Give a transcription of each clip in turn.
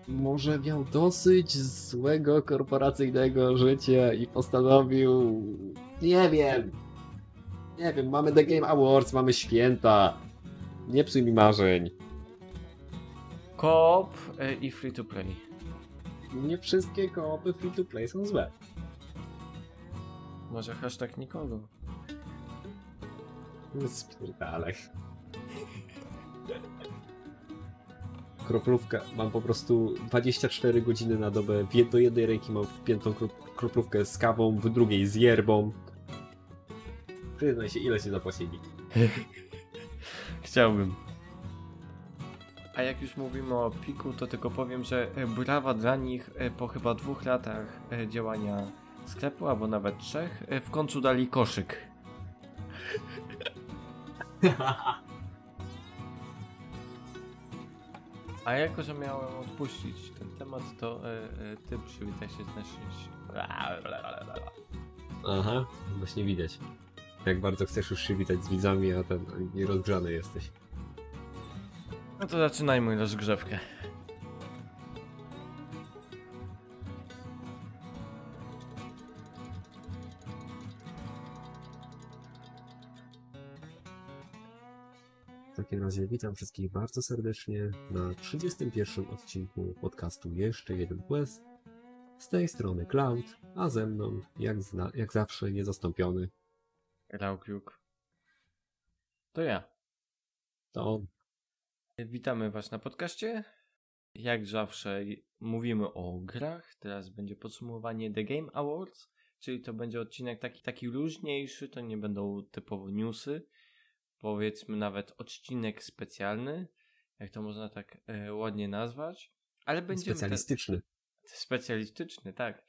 może miał dosyć złego korporacyjnego życia i postanowił... Nie wiem, mamy The Game Awards, mamy święta. Nie psuj mi marzeń. Coop i free to play. Nie wszystkie koopy free to play są złe. Może hashtag nikogo. Spierdalaj. Kroplówka, mam po prostu 24 godziny na dobę, do jednej ręki mam wpiętą kroplówkę z kawą, w drugiej z yerbą. Przyznaj się, ile się zapłacili. Chciałbym. A jak już mówimy o Piku, to tylko powiem, że brawa dla nich po chyba 2 latach działania sklepu, albo nawet 3, w końcu dali koszyk. A jako, że miałem odpuścić ten temat, to ty przywitaj się z naszymi... Aha, właśnie widać. Jak bardzo chcesz już się witać z widzami, a ten nierozgrzany jesteś. No to zaczynajmy rozgrzewkę. W takim razie witam wszystkich bardzo serdecznie na 31. odcinku podcastu Jeszcze jeden Quest. Z tej strony Cloud, a ze mną, jak zawsze, niezastąpiony. Raukiuk. To ja. To on. Witamy Was na podcaście. Jak zawsze mówimy o grach. Teraz będzie podsumowanie The Game Awards, czyli to będzie odcinek taki luźniejszy, to nie będą typowo newsy. Powiedzmy nawet odcinek specjalny, jak to można tak ładnie nazwać. Ale będziemy Specjalistyczny. Specjalistyczny, tak.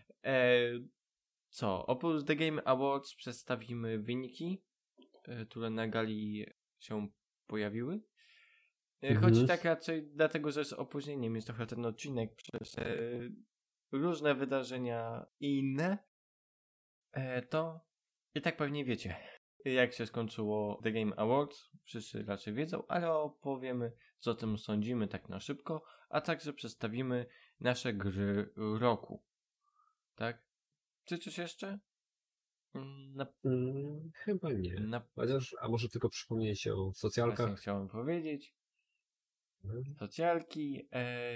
Oprócz The Game Awards przedstawimy wyniki, które na gali się pojawiły. Choć tak raczej dlatego, że z opóźnieniem jest trochę ten odcinek przez różne wydarzenia i inne, to i tak pewnie wiecie, jak się skończyło The Game Awards. Wszyscy raczej wiedzą, ale opowiemy, co o tym sądzimy tak na szybko, a także przedstawimy nasze gry roku. Tak? Czy coś jeszcze? Chyba nie. Chociaż, a może tylko przypomnieć o socjalkach? Właśnie chciałem powiedzieć. Socjalki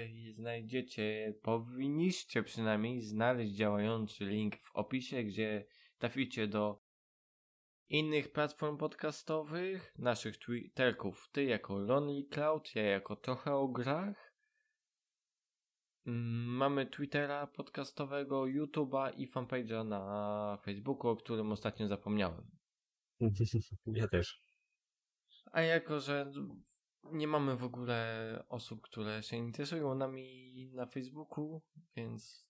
powinniście przynajmniej znaleźć działający link w opisie, gdzie traficie do innych platform podcastowych, naszych Twitterków. Ty jako Lonely Cloud, ja jako Trochę o Grach. Mamy Twittera podcastowego, YouTube'a i fanpage'a na Facebooku, o którym ostatnio zapomniałem. Ja też. A jako, że nie mamy w ogóle osób, które się interesują nami na Facebooku, więc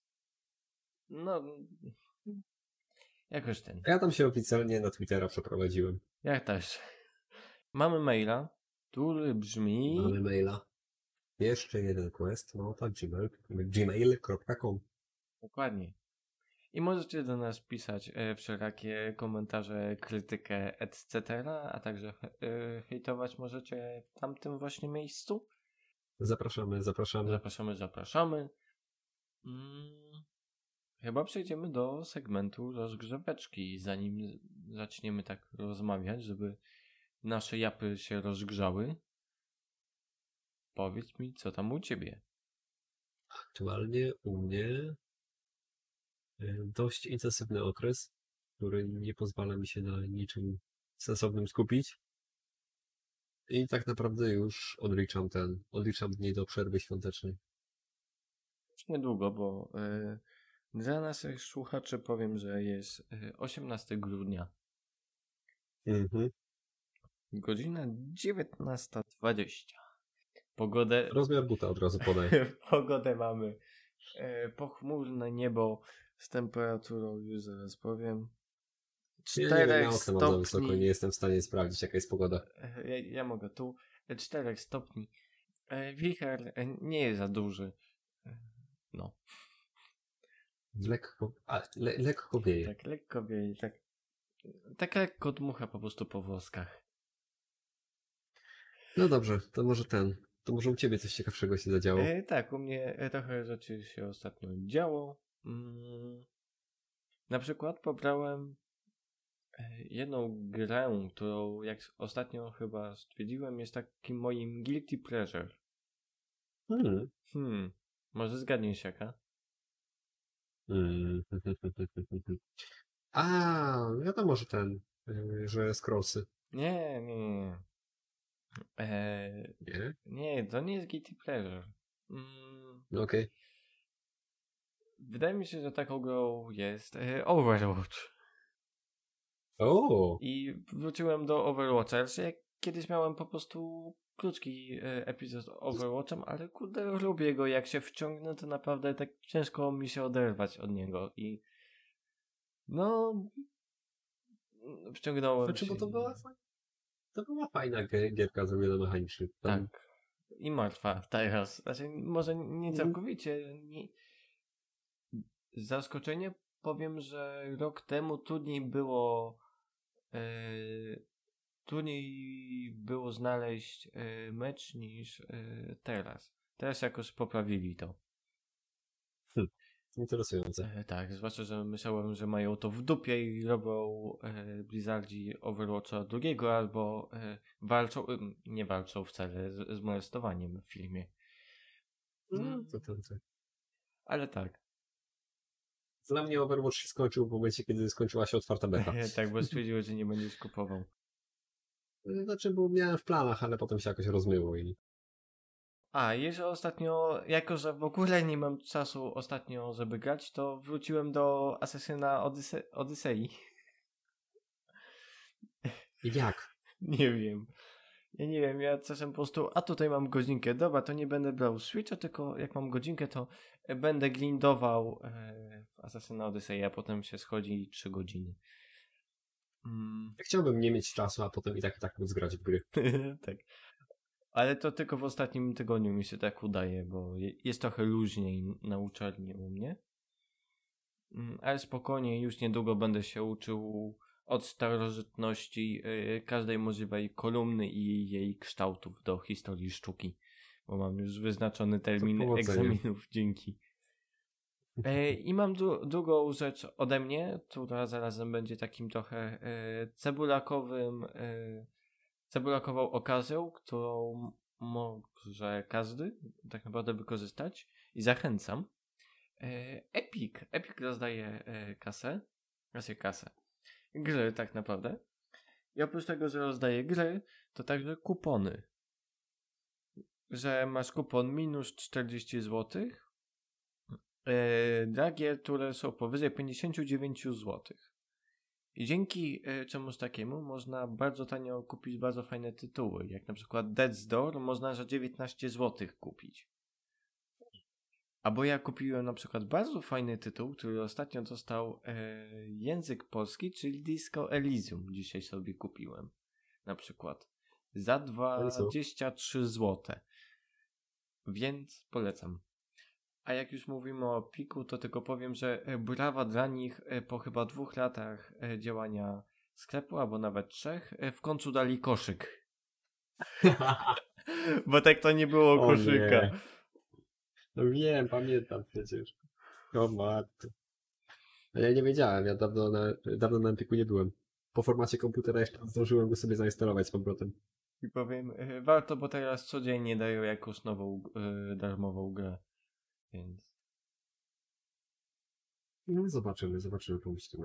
jakoś ten. Ja tam się oficjalnie na Twittera przeprowadziłem. Ja też. Mamy maila, który brzmi... Mamy maila. Jeszcze jeden quest, gmail.com. Dokładnie. I możecie do nas pisać wszelakie komentarze, krytykę, etc., a także hejtować możecie w tamtym właśnie miejscu. Zapraszamy. Zapraszamy. Chyba przejdziemy do segmentu rozgrzeweczki, zanim zaczniemy tak rozmawiać, żeby nasze japy się rozgrzały. Powiedz mi, co tam u ciebie? Aktualnie u mnie dość intensywny okres, który nie pozwala mi się na niczym sensownym skupić. I tak naprawdę już odliczam dni do przerwy świątecznej. Już niedługo, bo dla naszych słuchaczy powiem, że jest 18 grudnia. Godzina 19:20. Pogodę... Rozmiar buta od razu podaj. Pogodę mamy pochmurne niebo z temperaturą, już zaraz powiem, 4 stopni. Mam za wysoko, nie jestem w stanie sprawdzić, jaka jest pogoda. Ja mogę tu. 4 stopni. Wicher nie jest za duży. No. Lekko wieje. Tak, lekko wieje. Tak lekko dmucha po prostu po włoskach. No dobrze, to może To może u ciebie coś ciekawszego się zadziało. Tak, u mnie trochę rzeczy się ostatnio działo. Na przykład pobrałem jedną grę, którą jak ostatnio chyba stwierdziłem, jest takim moim guilty pleasure. Może zgadniesz jaka? A, wiadomo, że że scrollsy. Nie. Nie? Nie, to nie jest guilty pleasure. No okej. Wydaje mi się, że taką grą jest Overwatch. O! I wróciłem do Overwatcha. Ja kiedyś miałem po prostu krótki epizod z Overwatchem, ale kurde lubię go. Jak się wciągnę, to naprawdę tak ciężko mi się oderwać od niego. I no wciągnąłem Znaczy, się. bo to była fajna gierka zrobiona mechanicznie. Tam... Tak. I martwa teraz. Znaczy, może nie całkowicie. Nie. Zaskoczenie powiem, że rok temu trudniej było znaleźć mecz niż teraz. Teraz jakoś poprawili to. Interesujące. Tak, zwłaszcza, że myślałem, że mają to w dupie i robią Blizzardzi Overwatcha drugiego albo nie walczą wcale z molestowaniem w filmie. To. Ale tak. Dla mnie Overwatch się skończył w momencie, kiedy skończyła się otwarta beta. Tak, bo stwierdziłeś, że nie będziesz kupował. Znaczy, bo miałem w planach, ale potem się jakoś rozmyło i... A, jeszcze ostatnio, jako że w ogóle nie mam czasu ostatnio, żeby grać, to wróciłem do Assassina Odyssey. Jak? Nie wiem. Ja nie wiem, ja czasem po prostu, a tutaj mam godzinkę, dobra, to nie będę brał Switcha, tylko jak mam godzinkę, to będę grindował w Assassina Odyssey, a potem się schodzi 3 godziny. Chciałbym nie mieć czasu, a potem i tak móc grać w gry. Tak. Ale to tylko w ostatnim tygodniu mi się tak udaje, bo jest trochę luźniej na uczelni u mnie. Ale spokojnie, już niedługo będę się uczył od starożytności każdej możliwej kolumny i jej kształtów do historii sztuki. Bo mam już wyznaczony termin egzaminów, dzięki. I mam drugą rzecz ode mnie, która zarazem będzie takim trochę cebulakową okazją, którą może każdy tak naprawdę wykorzystać i zachęcam. Epic rozdaje kasę. Gry tak naprawdę. I oprócz tego, że rozdaje gry, to także kupony. Że masz kupon minus 40 zł dla gier, które są powyżej 59 zł. I dzięki czemuś takiemu można bardzo tanio kupić bardzo fajne tytuły. Jak na przykład Death's Door można za 19 zł kupić. Albo ja kupiłem na przykład bardzo fajny tytuł, który ostatnio dostał język polski, czyli Disco Elysium. Dzisiaj sobie kupiłem. Na przykład. Za 23 zł. Więc polecam. A jak już mówimy o Epiku, to tylko powiem, że brawa dla nich po chyba 2 latach działania sklepu, albo nawet 3, w końcu dali koszyk. Bo tak to nie było koszyka. Nie. No wiem, pamiętam przecież. O matko. Ale ja nie wiedziałem, ja dawno na Epiku nie byłem. Po formacie komputera jeszcze zdążyłem go sobie zainstalować z powrotem. I powiem, warto, bo teraz codziennie dają jakąś nową darmową grę. Więc... No zobaczymy, pomyślimy.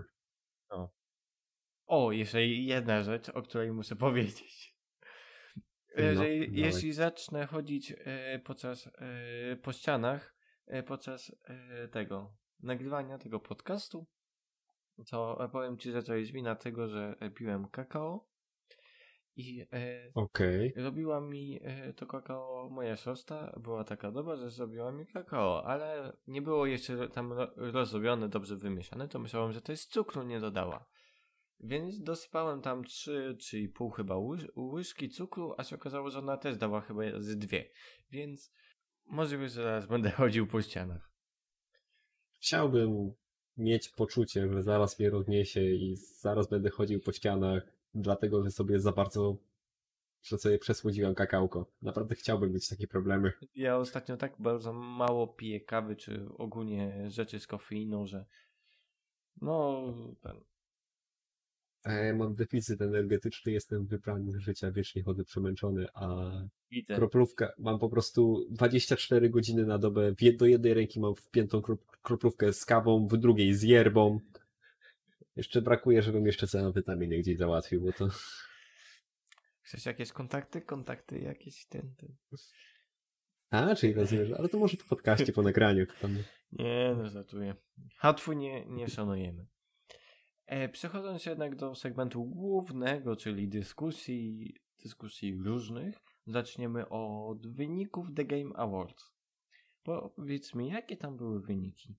O, jeszcze jedna rzecz, o której muszę powiedzieć. Jeśli zacznę chodzić po ścianach podczas tego nagrywania tego podcastu, to powiem ci, że to jest wina tego, że piłem kakao i robiła mi to kakao moja siostra, była taka dobra, że zrobiła mi kakao, ale nie było jeszcze tam rozrobione, dobrze wymieszane, to myślałem, że to jest cukru, nie dodała. Więc dosypałem tam 3,5 chyba łyżki cukru, a się okazało, że ona też dała chyba z 2. Więc możliwe, że zaraz będę chodził po ścianach. Chciałbym mieć poczucie, że zaraz mnie rozniesie i zaraz będę chodził po ścianach, dlatego że sobie za bardzo że sobie przesłodziłem kakałko. Naprawdę chciałbym mieć takie problemy. Ja ostatnio tak bardzo mało piję kawy, czy ogólnie rzeczy z kofeiną, że no, ten, A ja mam deficyt energetyczny, jestem wybrany z życia, wiecznie chodzę przemęczony, a widzę. kroplówka, mam po prostu 24 godziny na dobę, do jednej ręki mam wpiętą kroplówkę z kawą, w drugiej z yerbą. Jeszcze brakuje, żebym jeszcze całą witaminę gdzieś załatwił, bo to... Chcesz jakieś kontakty? Kontakty jakieś ten. A, czyli rozumiesz, ale to może po podcaście, po nagraniu. Tam... Nie, no żartuję. Hatfu nie szanujemy. Przechodząc jednak do segmentu głównego, czyli dyskusji różnych, zaczniemy od wyników The Game Awards. Powiedz mi, jakie tam były wyniki?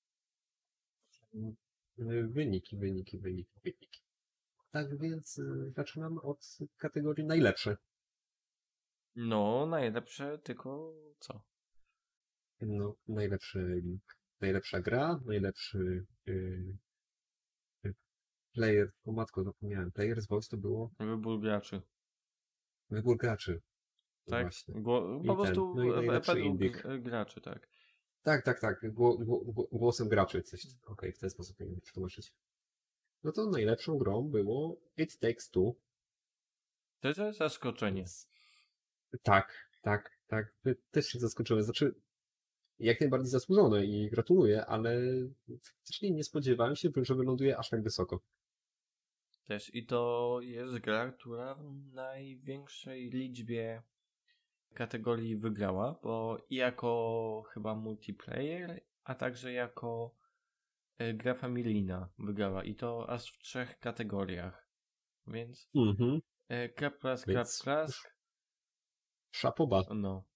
Wyniki. Tak więc zaczynamy od kategorii najlepsze. No, najlepsze, tylko co? No, najlepsza gra, najlepszy player, o matko, zapomniałem, Player's Voice to było Wybór graczy. wybór graczy. No Tak? właśnie. Po prostu no i najlepszy według indyk. graczy, tak. Tak. Głosem graczy, coś. Okej, w ten sposób powinien przetłumaczyć. No to najlepszą grą było It Takes Two. To jest zaskoczenie. Więc... Tak. Też się zaskoczyłem. Znaczy, jak najbardziej zasłużone i gratuluję, ale faktycznie nie spodziewałem się, że wyląduje aż tak wysoko. Też i to jest gra, która w największej liczbie kategorii wygrała, bo i jako chyba multiplayer, a także jako gra familijna wygrała i to aż w 3 kategoriach. Więc klask. Szapoba. No.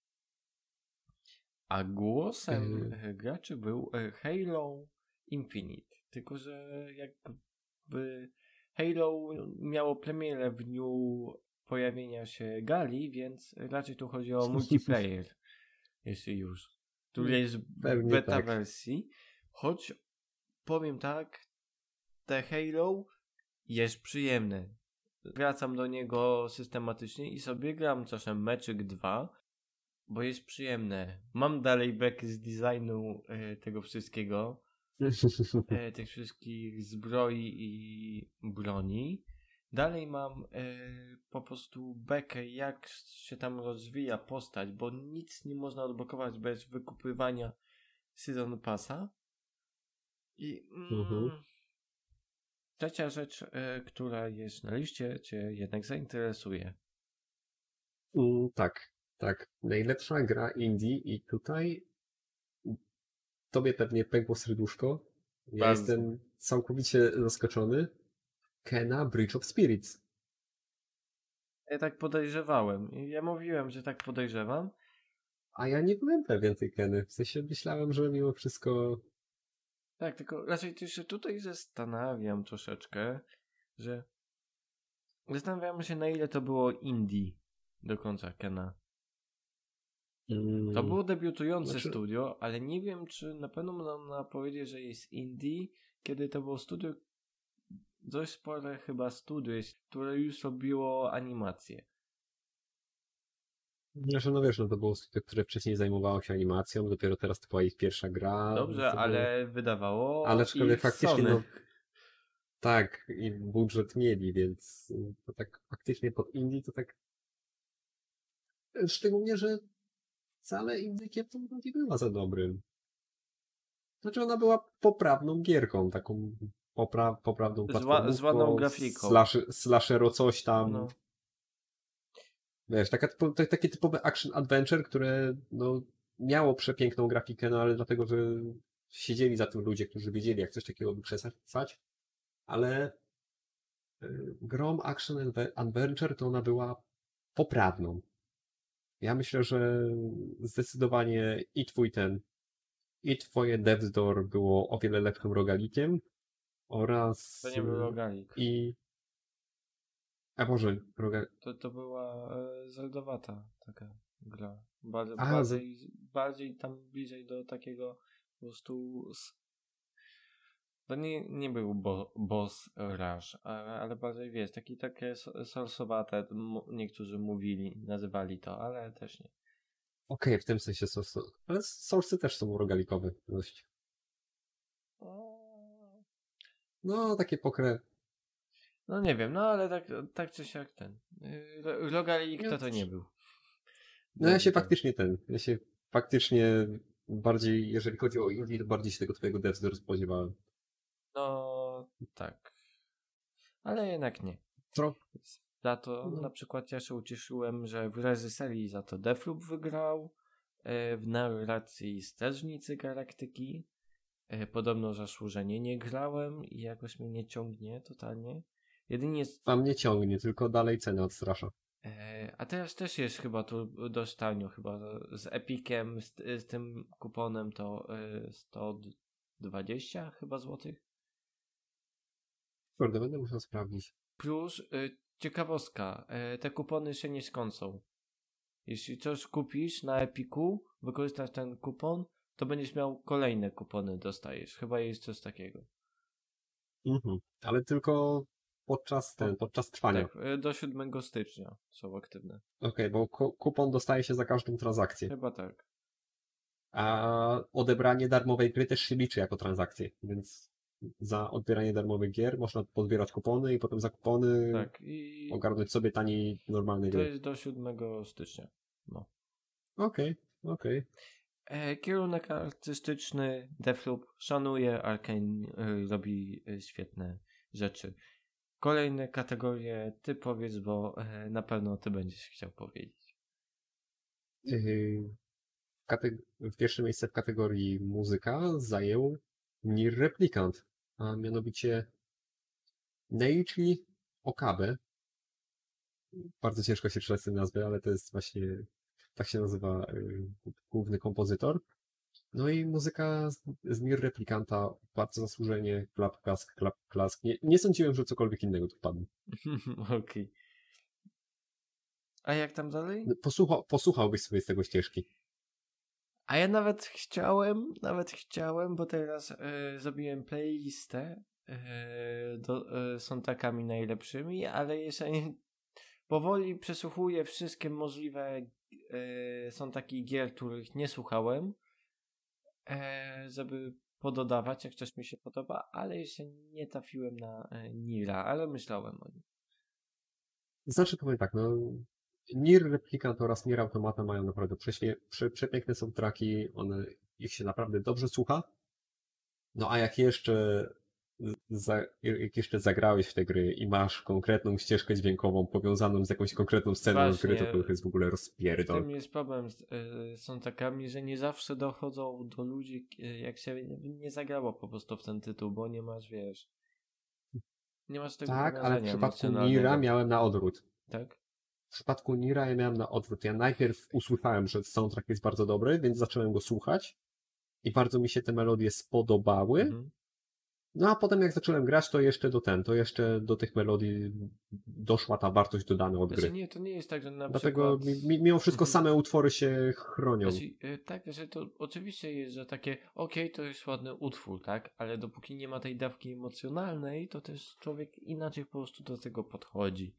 A głosem graczy był Halo Infinite. Tylko, że jakby Halo miało premierę w dniu pojawienia się gali, więc raczej tu chodzi o multiplayer. Jeśli już. Tu jest Pewnie beta tak. wersji. Choć powiem tak, te Halo jest przyjemne. Wracam do niego systematycznie i sobie gram czasem meczyk 2, bo jest przyjemne. Mam dalej beki z designu tego wszystkiego. Tych wszystkich zbroi i broni. Dalej mam po prostu bekę, jak się tam rozwija postać, bo nic nie można odblokować bez wykupywania Season Passa. I trzecia rzecz, która jest na liście, cię jednak zainteresuje. Tak. Najlepsza gra indie i tutaj tobie pewnie pękło serduszko. Ja Bardzo. jestem całkowicie zaskoczony. Kena Bridge of Spirits. Ja tak podejrzewałem. Ja mówiłem, że tak podejrzewam. A ja nie byłem pewien tej Keny. W sensie myślałem, że mimo wszystko... Tak, tylko raczej też się tutaj zastanawiam troszeczkę, że zastanawiam się, na ile to było indie do końca Kena. To było debiutujące studio, ale nie wiem, czy na pewno można powiedzieć, że jest indie, kiedy to było studio, dość spore chyba studio, które już robiło animację. Znaczy, no wiesz, to było studio, które wcześniej zajmowało się animacją, dopiero teraz to była ich pierwsza gra. Dobrze, ale wydawało ale ich faktycznie, Sony. no... Tak, i budżet mieli, więc to tak faktycznie pod indie to tak... Szczególnie, że wcale indykiem to nie była za dobrym. Znaczy ona była poprawną gierką, taką poprawną platformą. Z ładną grafiką. Slashero coś tam. No. Wiesz, takie typowe action adventure, które no, miało przepiękną grafikę, no ale dlatego, że siedzieli za tym ludzie, którzy wiedzieli, jak coś takiego wykrzesać, ale grą action adventure to ona była poprawną. Ja myślę, że zdecydowanie i twoje Death's Door było o wiele lepszym rogalikiem oraz... To nie był rogalik. A może To była zeldowata taka gra. Bardziej tam bliżej do takiego po prostu To nie był boss rush, ale bardziej wiesz, takie sorsowate, niektórzy nazywali to, ale też nie. Okej, w tym sensie ale source'y też są rogalikowe dość. No, takie No nie wiem, no ale tak czy siak ten. Rogalik to nie był. No ja się faktycznie bardziej, jeżeli chodzi o indie, to bardziej się tego twojego Death's Door spodziewałem. No tak. Ale jednak nie. Za to na przykład ja się ucieszyłem, że w reżyserii za to Deathloop wygrał, w narracji Strażnicy Galaktyki. Podobno zasłużenie nie grałem i jakoś mnie nie ciągnie totalnie. Jedynie A mnie ciągnie, tylko dalej cena odstrasza. a teraz też jest chyba tu dość tanio, chyba z Epiciem, z tym kuponem to 120 chyba złotych. Kurde, będę musiał sprawdzić. Plus ciekawostka, te kupony się nie skończą. Jeśli coś kupisz na Epiku, wykorzystasz ten kupon, to będziesz miał kolejne kupony, dostajesz. Chyba jest coś takiego. Ale tylko podczas trwania. Tak, do 7 stycznia są aktywne. Okej, bo kupon dostaje się za każdą transakcję. Chyba tak. A odebranie darmowej gry też się liczy jako transakcję, więc za odbieranie darmowych gier można podbierać kupony i potem za kupony ogarnąć sobie taniej normalnej gry. To jest do 7 stycznia. No. Okej. Kierunek artystyczny Deathloop szanuje, Arkane robi świetne rzeczy. Kolejne kategorie ty powiedz, bo na pewno ty będziesz chciał powiedzieć. W pierwsze miejsce w kategorii muzyka zajął Nier Replicant, a mianowicie Neiichi Okabe. Bardzo ciężko się czytać tę nazwę, ale to jest właśnie, tak się nazywa główny kompozytor. No i muzyka z Nier Replicanta bardzo zasłużenie, klap, klask. Nie sądziłem, że cokolwiek innego tu wpadnie. Okej. A jak tam dalej? Posłuchałbyś sobie z tego ścieżki. A ja nawet chciałem, bo teraz zrobiłem playlistę soundtrackami najlepszymi, ale jeszcze nie, powoli przesłuchuję wszystkie możliwe soundtracki gier, których nie słuchałem, żeby pododawać, jak coś mi się podoba, ale jeszcze nie trafiłem na Nira, ale myślałem o nim. Znaczy powiem tak, no Nier Replicant oraz Nier Automata mają naprawdę przepiękne soundtracki, ich się naprawdę dobrze słucha. No a jak jeszcze zagrałeś w te gry i masz konkretną ścieżkę dźwiękową powiązaną z jakąś konkretną sceną z gry, to jest w ogóle rozpierdol. W tym jest problem z soundtrackami, że nie zawsze dochodzą do ludzi, jak się nie zagrało po prostu w ten tytuł, bo nie masz, wiesz, nie masz tego tak, ale w przypadku Nira emocjonalnego. miałem na odwrót. Tak? W przypadku Nira ja miałem na odwrót. Ja najpierw usłyszałem, że soundtrack jest bardzo dobry, więc zacząłem go słuchać i bardzo mi się te melodie spodobały. No a potem jak zacząłem grać, to jeszcze do tych melodii doszła ta wartość dodana od gry. Nie, to nie jest tak, że na Dlatego przykład... mimo wszystko same utwory się chronią. Tak, że to oczywiście jest, że takie to jest ładny utwór, tak? Ale dopóki nie ma tej dawki emocjonalnej, to też człowiek inaczej po prostu do tego podchodzi.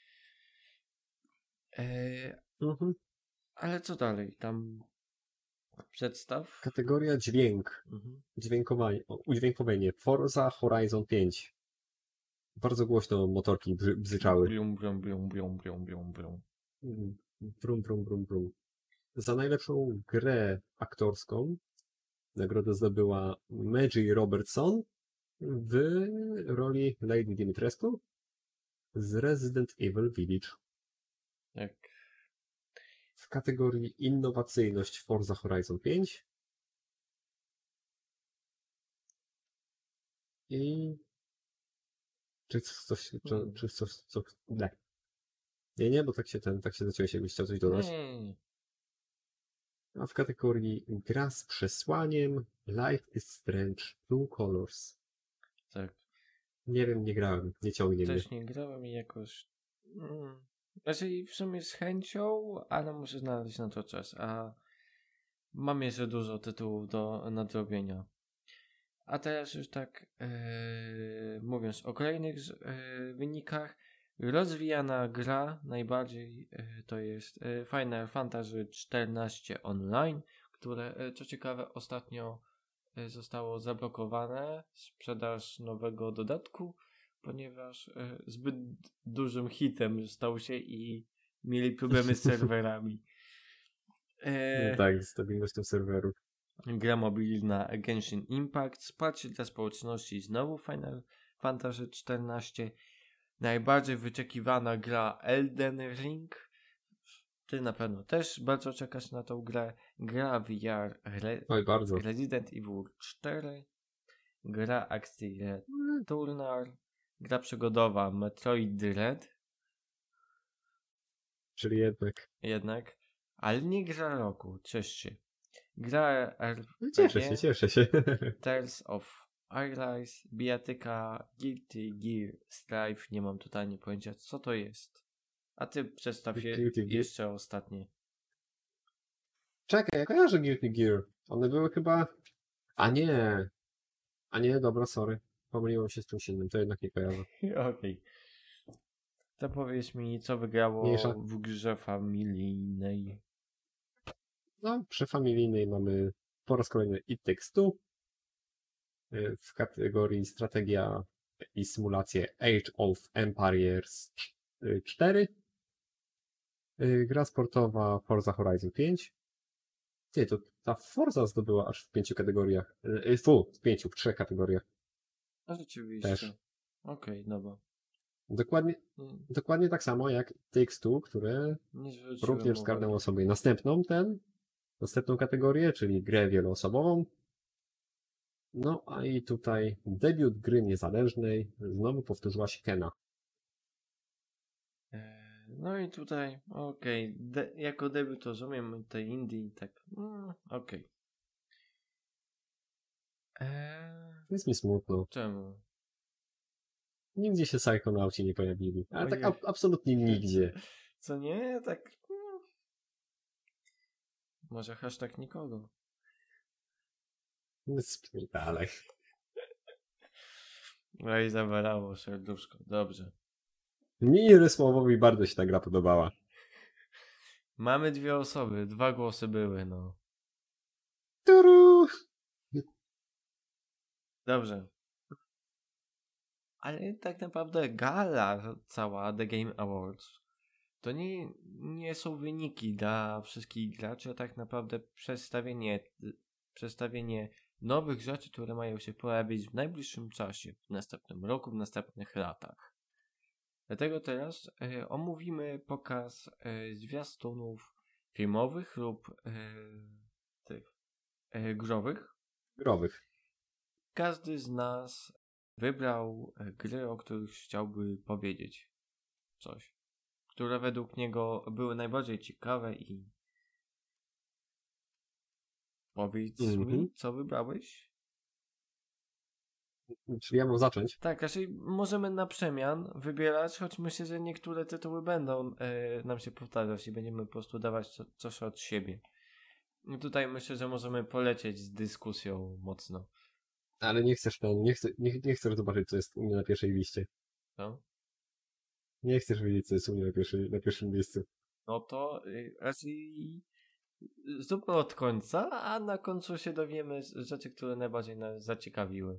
Ale co dalej? Tam przedstaw? Kategoria dźwięk. Udźwiękowienie. Forza Horizon 5. Bardzo głośno motorki bzyczały. Brum, brum, brum, brum, brum, brum, brum. Brum, brum, brum, brum. Za najlepszą grę aktorską nagrodę zdobyła Maggie Robertson w roli Lady Dimitrescu z Resident Evil Village. Tak. W kategorii innowacyjność Forza Horizon 5 i czy coś nie, bo tak się zaciąłeś, jakbyś chciał coś dodać. A w kategorii gra z przesłaniem Life is Strange True Colors. Tak. Nie wiem, nie grałem, nie ciągnie mnie. Też nie grałem i jakoś... Znaczy w sumie z chęcią, ale muszę znaleźć na to czas, a mam jeszcze dużo tytułów do nadrobienia. A teraz już tak mówiąc o kolejnych wynikach, rozwijana gra najbardziej to jest Final Fantasy XIV Online, które co ciekawe ostatnio zostało zablokowane, sprzedaż nowego dodatku, ponieważ zbyt dużym hitem stał się i mieli problemy z serwerami. Tak, z stabilnością serwerów. Gra mobilna Genshin Impact, wsparcie dla społeczności znowu Final Fantasy XIV, najbardziej wyczekiwana gra Elden Ring. Ty na pewno też bardzo czekasz na tą grę. Gra VR Oj, bardzo. Resident Evil 4, gra akcji Returnal, gra przygodowa Metroid Dread, Czyli jednak, ale nie gra roku, ciesz się. Gra Cieszę się. Tales of Arise, bijatyka Guilty Gear Strive, nie mam totalnie pojęcia co to jest. A ty przedstaw je Guilty Gear? jeszcze ostatnie. Czekaj, ja kojarzę Guilty Gear. One były chyba... A nie, dobra, sorry. Pomyliłem się z czymś innym, to jednak nie kojarzę. Okej. To powiedz mi, co wygrało Mniejsza. w grze familijnej. No, przy familijnej mamy po raz kolejny It Takes Two w kategorii strategia i symulacje Age of Empires 4. Gra sportowa Forza Horizon 5. Ty, to ta Forza zdobyła aż w 5 kategoriach. W 3 kategoriach. No rzeczywiście. Też. Okej, dobra. Dokładnie tak samo jak It Takes Two, które Nie zwróciłem również zgarnęło uwagi. sobie następną kategorię, czyli grę wieloosobową. No a i tutaj debiut gry niezależnej, znowu powtórzyła się Kena. No i tutaj, okej, jako debiut rozumiem tej Indii, tak, okej. Jest mi smutno. Czemu? Nigdzie się Psychonauci nie pojawili. Ale tak Ojej. absolutnie nigdzie. Co nie? Tak. Może hashtag nikogo. Spierdalaj. No i zabalało serduszko. Dobrze. Mnie i Rysławowi bardzo się ta gra podobała. Mamy 2 osoby, 2 głosy były, no. Turu! Dobrze. Ale tak naprawdę gala cała The Game Awards to nie są wyniki dla wszystkich graczy, a tak naprawdę przedstawienie nowych rzeczy, które mają się pojawić w najbliższym czasie, w następnym roku, w następnych latach. Dlatego teraz omówimy pokaz zwiastunów filmowych lub tych growych. Każdy z nas wybrał gry, o których chciałby powiedzieć coś, które według niego były najbardziej ciekawe i powiedz mi, co wybrałeś? Czyli ja mam zacząć? Tak, raczej możemy na przemian wybierać, choć myślę, że niektóre tytuły będą nam się powtarzać i będziemy po prostu dawać coś od siebie. I tutaj myślę, że możemy polecieć z dyskusją mocno. Ale nie chcesz zobaczyć, co jest u mnie na pierwszej liście. No? Nie chcesz wiedzieć, co jest u mnie na pierwszym miejscu. No to raczej zróbmy od końca, a na końcu się dowiemy rzeczy, które najbardziej nas zaciekawiły.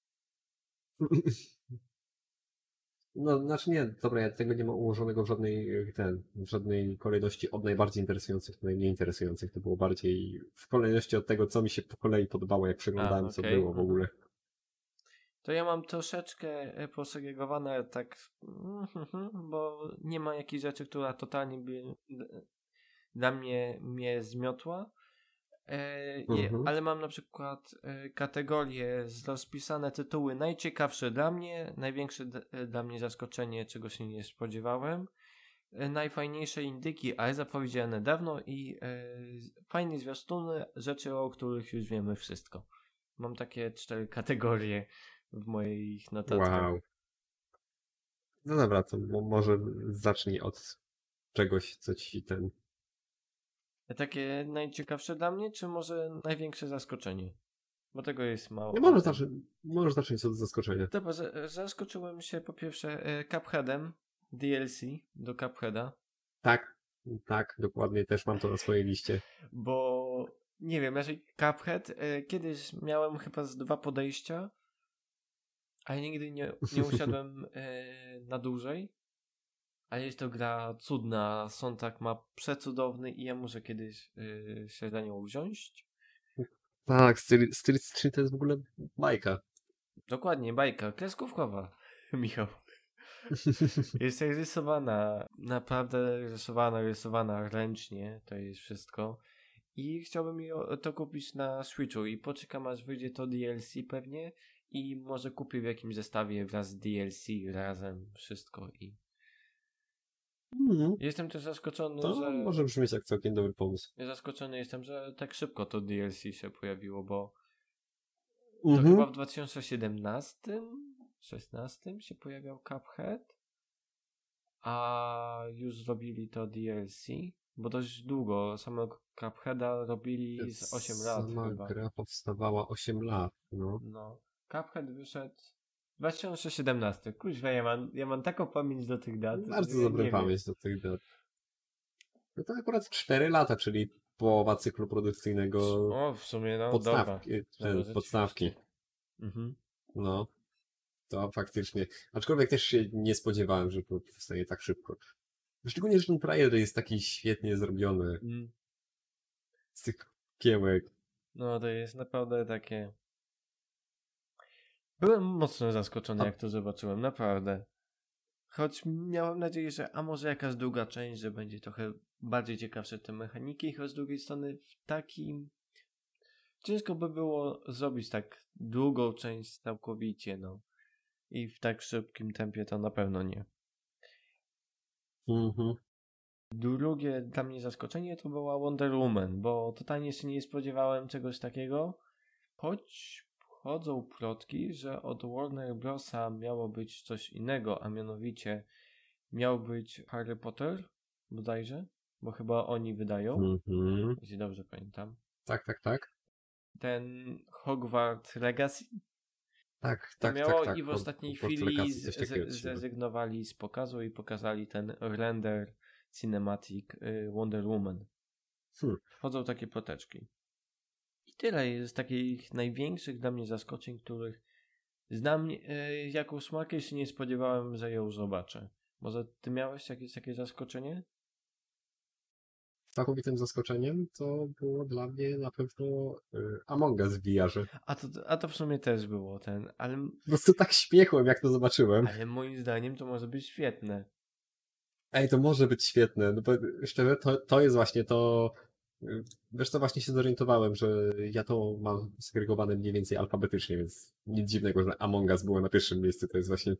No, znaczy nie, dobra, ja tego nie mam ułożonego w żadnej kolejności od najbardziej interesujących do najmniej interesujących. To było bardziej w kolejności od tego, co mi się po kolei podobało, jak przeglądałem, co było w ogóle. To ja mam troszeczkę posegregowane tak, bo nie ma jakiejś rzeczy, która totalnie by dla mnie zmiotła. Ale mam na przykład kategorie rozpisane tytuły najciekawsze dla mnie, największe dla mnie zaskoczenie, czego się nie spodziewałem, najfajniejsze indyki, ale zapowiedziane dawno i fajne zwiastuny, rzeczy, o których już wiemy wszystko. Mam takie 4 kategorie w moich notatkach. Wow. No dobra, to może zacznij od czegoś, co ci Takie najciekawsze dla mnie, czy może największe zaskoczenie? bo tego jest mało. Nie możesz zacząć od zaskoczenia. Dobra, zaskoczyłem się po pierwsze Cupheadem, DLC do Cupheada. Tak, dokładnie, też mam to na swojej liście. Bo nie wiem, znaczy Cuphead kiedyś miałem chyba z 2 podejścia, ale nigdy nie usiadłem na dłużej. Ale jest to gra cudna, soundtrack ma przecudowny i ja muszę kiedyś się za nią wziąć. Tak, Street 3 to jest w ogóle bajka. Dokładnie, bajka, kreskówkowa, Michał. Jest rysowana, naprawdę rysowana ręcznie, to jest wszystko. I chciałbym to kupić na Switchu i poczekam aż wyjdzie to DLC pewnie i może kupię w jakimś zestawie wraz z DLC razem wszystko i jestem też zaskoczony, To że może brzmieć jak całkiem dobry pomysł. zaskoczony jestem, że tak szybko to DLC się pojawiło, bo to chyba w 2017-16 się pojawiał Cuphead, a już zrobili to DLC, bo dość długo samego Cupheada robili z 8 lat Sama chyba. gra powstawała 8 lat, no. No, Cuphead wyszedł w 2017. Kuźwa, ja mam taką pamięć do tych dat. Bardzo dobrą pamięć do tych dat. No to akurat 4 lata, czyli połowa cyklu produkcyjnego O, w sumie, no, podstawki. dobra, Podstawki. Mhm. No, to faktycznie. Aczkolwiek też się nie spodziewałem, że to powstanie tak szybko. Szczególnie, że ten trailer jest taki świetnie zrobiony. Z tych kiełek. No, to jest naprawdę takie... Byłem mocno zaskoczony, jak to zobaczyłem, naprawdę. Choć miałem nadzieję, że a może jakaś druga część, że będzie trochę bardziej ciekawsze te mechaniki, choć z drugiej strony w takim... Ciężko by było zrobić tak długą część całkowicie, no. I w tak szybkim tempie to na pewno nie. Drugie dla mnie zaskoczenie to była Wonder Woman, bo totalnie się nie spodziewałem czegoś takiego, choć chodzą plotki, że od Warner Brosa miało być coś innego, a mianowicie miał być Harry Potter, bodajże, bo chyba oni wydają, jeśli dobrze pamiętam. Tak. Ten Hogwarts Legacy. Tak. I w ostatniej chwili zrezygnowali z pokazu i pokazali ten render cinematic Wonder Woman. Chodzą takie ploteczki. I tyle jest takich największych dla mnie zaskoczeń, których znam jaką smakę się nie spodziewałem, że ją zobaczę. Może ty miałeś jakieś zaskoczenie? Całkowitym zaskoczeniem to było dla mnie na pewno Among Us w VR-ze. A to w sumie też było ale... Po prostu tak śmiechłem, jak to zobaczyłem. Ale moim zdaniem to może być świetne. Ej, to może być świetne, no bo szczerze, to jest właśnie to... Wiesz co, właśnie się zorientowałem, że ja to mam segregowane mniej więcej alfabetycznie, więc nic dziwnego, że Among Us było na pierwszym miejscu, to jest właśnie...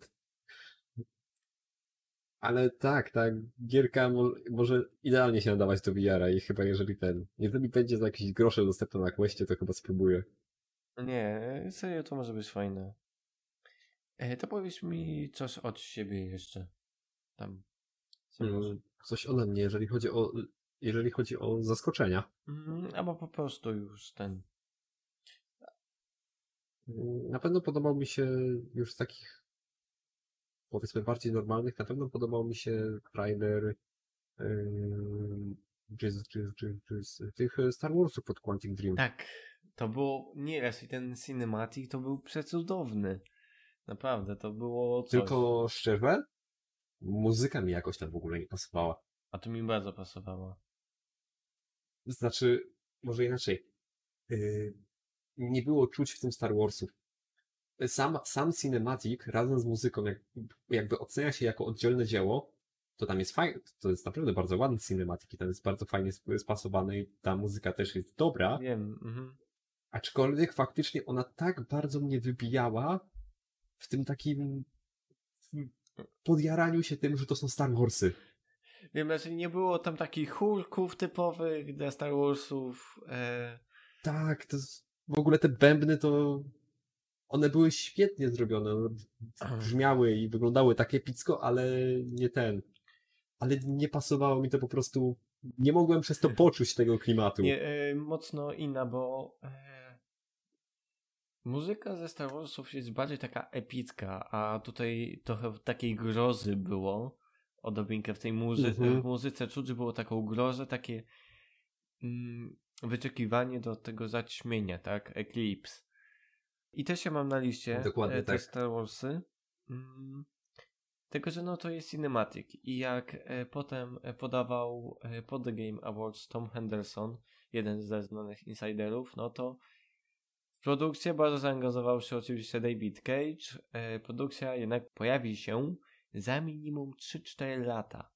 Ale tak, ta gierka może idealnie się nadawać do VR-a i chyba jeżeli będzie za jakieś grosze dostępne na Questie, to chyba spróbuję. Nie, serio to może być fajne. To powiedz mi coś od siebie jeszcze. Tam. Coś ode mnie, jeżeli chodzi o zaskoczenia. Albo po prostu już Na pewno podobał mi się już z takich powiedzmy bardziej normalnych, na pewno podobał mi się trailer tych Star Warsów pod Quantic Dream. Tak, to było nieraz i ten cinematic to był przecudowny. Naprawdę, to było coś. Tylko szczerze, muzyka mi jakoś tam w ogóle nie pasowała. A to mi bardzo pasowała. Znaczy, może inaczej. Nie było czuć w tym Star Warsów. Sam cinematic razem z muzyką, jakby ocenia się jako oddzielne dzieło, to tam jest fajne, to jest naprawdę bardzo ładny cinematic i tam jest bardzo fajnie spasowany i ta muzyka też jest dobra. Wiem. Aczkolwiek faktycznie ona tak bardzo mnie wybijała w tym takim podjaraniu się tym, że to są Star Warsy. Wiem, że nie było tam takich chórków typowych dla Star Warsów. Tak, w ogóle te bębny to one były świetnie zrobione. Brzmiały i wyglądały tak epicko, ale ale nie pasowało mi to po prostu. Nie mogłem przez to poczuć tego klimatu. Nie, mocno inna, bo Muzyka ze Star Warsów jest bardziej taka epicka, a tutaj trochę takiej grozy było. Odrobinkę w tej w muzyce czuć, że było taką grozę, takie wyczekiwanie do tego zaćmienia, tak? Eclipse. I też ja mam na liście Dokładnie te tak. Star Warsy. Tylko, że no to jest cinematic. I jak potem podawał pod The Game Awards Tom Henderson, jeden ze znanych insiderów, no to w produkcję bardzo zaangażował się oczywiście David Cage. Produkcja jednak pojawi się za minimum 3-4 lata.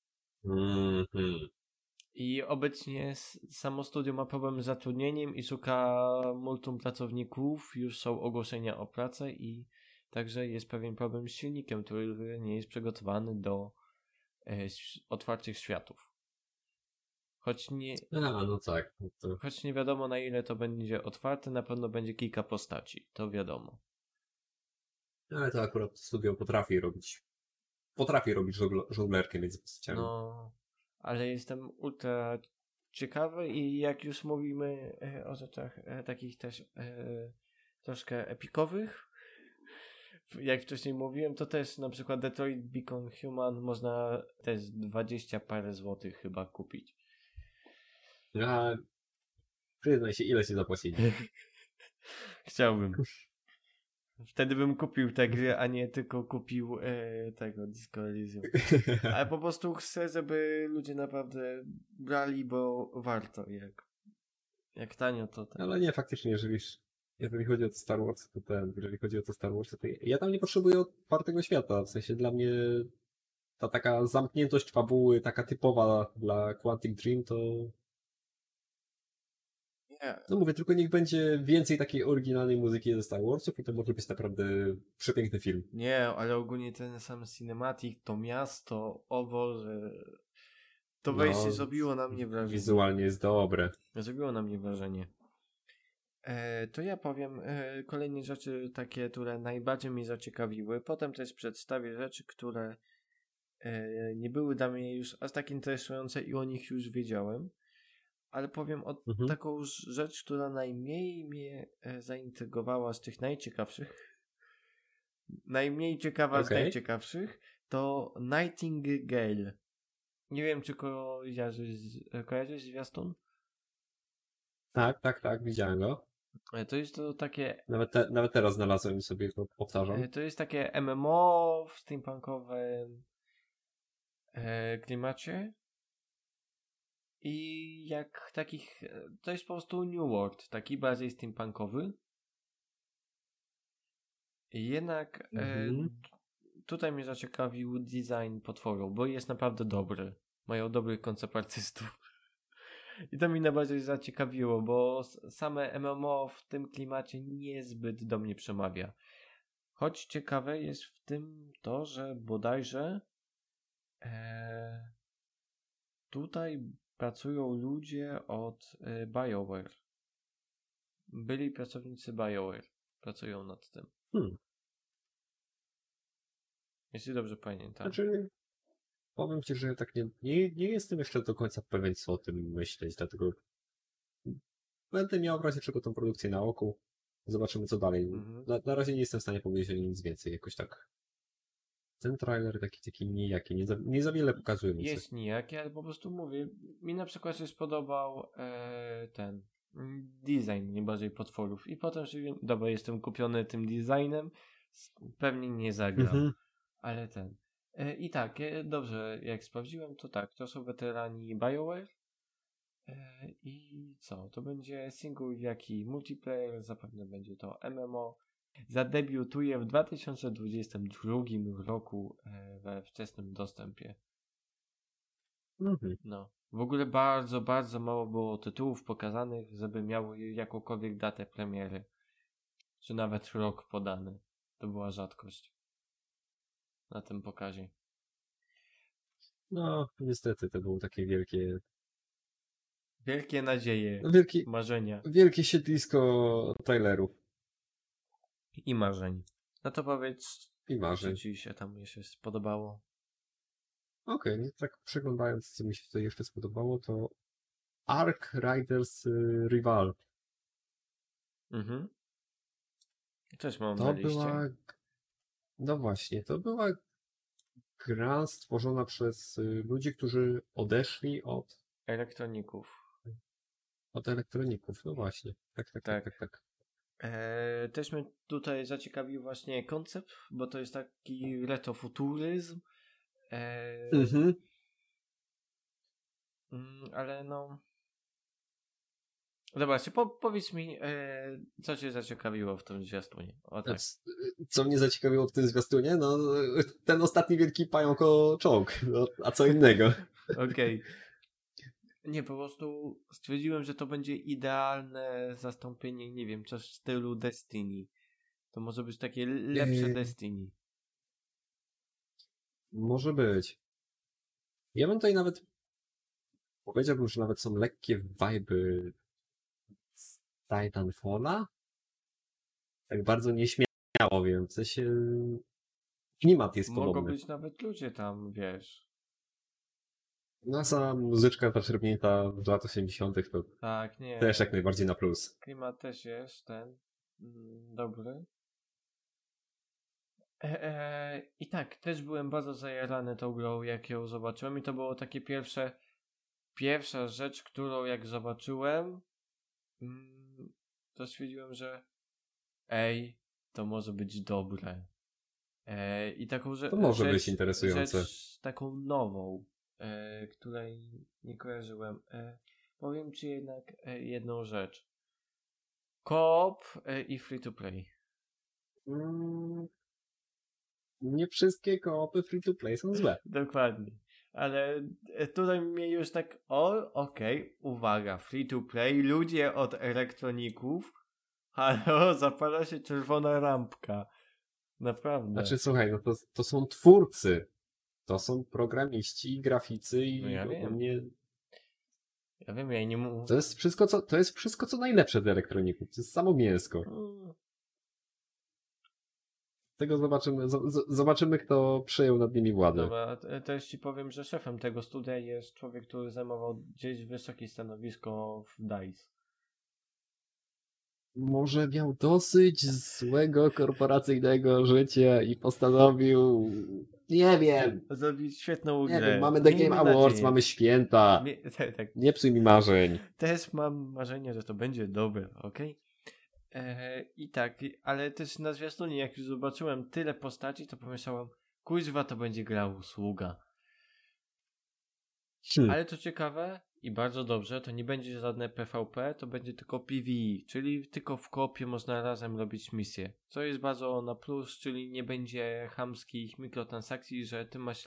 I obecnie samo studio ma problem z zatrudnieniem i szuka multum pracowników. Już są ogłoszenia o pracę i także jest pewien problem z silnikiem, który nie jest przygotowany do otwartych światów. Choć nie, no tak. To... choć nie wiadomo, na ile to będzie otwarte, na pewno będzie kilka postaci, to wiadomo. Ale to akurat studio potrafi robić żonglerkę między postaciami. No, ale jestem ultra ciekawy i jak już mówimy o rzeczach takich też troszkę epikowych, jak wcześniej mówiłem, to też na przykład Detroit Become Human można też 20 parę złotych chyba kupić. A przyznaj się, ile ci zapłacili? Chciałbym. Wtedy bym kupił tę grę, a nie tylko kupił tego Disco Elysium. Ale po prostu chcę, żeby ludzie naprawdę brali, bo warto. Jak tanio to ten. Ale nie, faktycznie, jeżeli chodzi o to Star Wars, jeżeli chodzi o to Star Wars, to ja tam nie potrzebuję otwartego świata. W sensie dla mnie ta taka zamkniętość fabuły, taka typowa dla Quantic Dream, to Nie. no mówię, tylko niech będzie więcej takiej oryginalnej muzyki ze Star Warsów i to może być naprawdę przepiękny film. Nie, ale ogólnie ten sam cinematic, to miasto, o Boże, to wejście zrobiło na mnie wrażenie. Wizualnie jest dobre. Zrobiło na mnie wrażenie. To ja powiem kolejne rzeczy takie, które najbardziej mnie zaciekawiły. Potem też przedstawię rzeczy, które nie były dla mnie już aż tak interesujące i o nich już wiedziałem. Ale powiem o taką rzecz, która najmniej mnie zaintrygowała z tych najciekawszych. Najmniej ciekawa z najciekawszych to Nightingale. Nie wiem, czy kojarzysz zwiastun? Tak, widziałem go. To jest to takie... Nawet teraz znalazłem sobie to, powtarzam. To jest takie MMO w steampunkowym klimacie. I jak takich... To jest po prostu New World, taki bardziej steampunkowy. I jednak tutaj mnie zaciekawił design potworów, bo jest naprawdę dobry. Mają dobrych koncept artystów. I to mnie najbardziej zaciekawiło, bo same MMO w tym klimacie niezbyt do mnie przemawia. Choć ciekawe jest w tym to, że bodajże tutaj pracują ludzie od BioWare. Byli pracownicy BioWare. Pracują nad tym. Jeśli dobrze pamiętam. Znaczy, powiem ci, że tak nie jestem jeszcze do końca pewien, co o tym myśleć, dlatego będę miał w razie czego tą produkcję na oku. Zobaczymy, co dalej. Na razie nie jestem w stanie powiedzieć o nic więcej, jakoś tak. Ten trailer taki nijaki, nie za wiele pokazuje mi. Jest nijaki, ale po prostu mówię, mi na przykład się spodobał ten design najbardziej potworów i potem sobie, dobra, jestem kupiony tym designem, pewnie nie zagram, ale ten. I tak, dobrze, jak sprawdziłem, to tak, to są weterani BioWare i co, to będzie single jak i multiplayer, zapewne będzie to MMO. Zadebiutuje w 2022 roku we wczesnym dostępie. No. W ogóle bardzo, bardzo mało było tytułów pokazanych, żeby miały jakąkolwiek datę premiery. Czy nawet rok podany. To była rzadkość. Na tym pokazie. No, niestety, to było takie wielkie... Wielkie nadzieje. Marzenia. Wielkie siedlisko trailerów. I marzeń. No to powiedz, i marzeń. co ci się tam jeszcze spodobało? Okej, tak przeglądając, co mi się tutaj jeszcze spodobało, to Ark Riders Rival. Też mam na To liście. była... No właśnie, to była gra stworzona przez ludzi, którzy odeszli Elektroników. od elektroników. No właśnie. Tak. Też mnie tutaj zaciekawił właśnie koncept, bo to jest taki retrofuturyzm. Mhm. Ale no... Zobaczcie, powiedz mi, co cię zaciekawiło w tym zwiastunie. O tak. Co mnie zaciekawiło w tym zwiastunie? No, ten ostatni wielki pająko-czołg. No, a co innego? Okej. Nie, po prostu stwierdziłem, że to będzie idealne zastąpienie, nie wiem, coś w stylu Destiny. To może być takie lepsze Destiny. Może być. Ja bym tutaj nawet powiedziałbym, że nawet są lekkie vibe'y z Titanfalla. Tak bardzo nieśmiało wiem. W sensie klimat jest Mogą podobny. być nawet ludzie tam, wiesz. No sama muzyczka zaczerpnięta z lat 80. to Tak, nie. też jak najbardziej na plus. Klimat też jest ten dobry. I tak, też byłem bardzo zajarany tą grą, jak ją zobaczyłem i to było takie pierwsza rzecz, którą jak zobaczyłem, to stwierdziłem, że to może być dobre. I taką To może być interesujące. rzecz taką nową, której nie kojarzyłem. Powiem ci jednak jedną rzecz. Co-op i free to play. Nie wszystkie koopy free-to-play są złe. Dokładnie. Ale tutaj mnie już tak, okej, uwaga, free to play, ludzie od elektroników, halo, zapala się czerwona lampka. Naprawdę. Znaczy słuchaj, no to są twórcy. To są programiści, graficy i No ja wiem. ogólnie... Ja wiem, ja nie mówię. To jest wszystko, co najlepsze dla elektroników. To jest samo mięsko. Tego zobaczymy, kto przejął nad nimi władzę. Dobra, też ci powiem, że szefem tego studia jest człowiek, który zajmował gdzieś wysokie stanowisko w DICE. Może miał dosyć złego korporacyjnego życia i postanowił... Nie wiem. Zrobić świetną Nie grę. wiem, mamy The Game Awards, mamy święta. Tak. Nie psuj mi marzeń. Też mam marzenie, że to będzie dobre, okej? I tak, ale też na zwiastunie, jak już zobaczyłem tyle postaci, to pomyślałem, kuźwa, to będzie gra usługa. Ale to ciekawe i bardzo dobrze, to nie będzie żadne PvP, to będzie tylko PvE, czyli tylko w kopie można razem robić misje. Co jest bardzo na plus, czyli nie będzie chamskich mikrotransakcji, że ty masz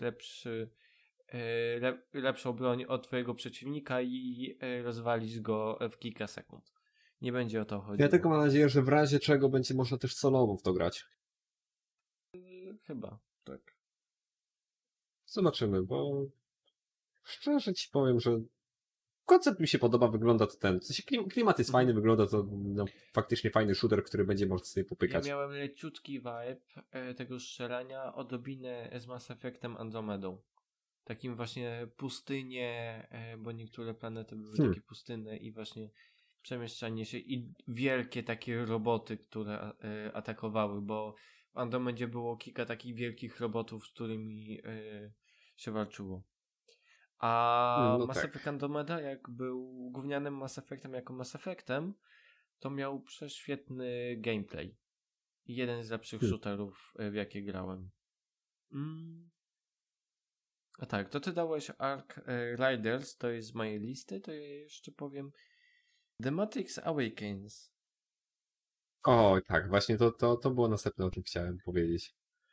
lepszą broń od twojego przeciwnika i rozwalisz go w kilka sekund. Nie będzie o to chodziło. Ja tylko mam nadzieję, że w razie czego będzie można też solowo w to grać. Chyba, tak. Zobaczymy, bo szczerze ci powiem, że koncept mi się podoba, wygląda to ten. W sensie klimat jest fajny, wygląda to faktycznie fajny shooter, który będzie można sobie popykać. Ja miałem leciutki vibe tego strzelania, odrobinę z Mass Effectem Andromedą. Takim właśnie pustynie, bo niektóre planety były takie pustynne i właśnie przemieszczanie się i wielkie takie roboty, które atakowały, bo w Andromedzie było kilka takich wielkich robotów, z którymi się walczyło. A Mass Effect Andromeda, jak był gównianym Mass Effectem jako Mass Effectem, to miał prześwietny gameplay. Jeden z lepszych shooterów, w jakie grałem. A tak, to ty dałeś Ark Riders, to jest z mojej listy, to ja jeszcze powiem The Matrix Awakens. O, tak, właśnie to było następne, o czym chciałem powiedzieć.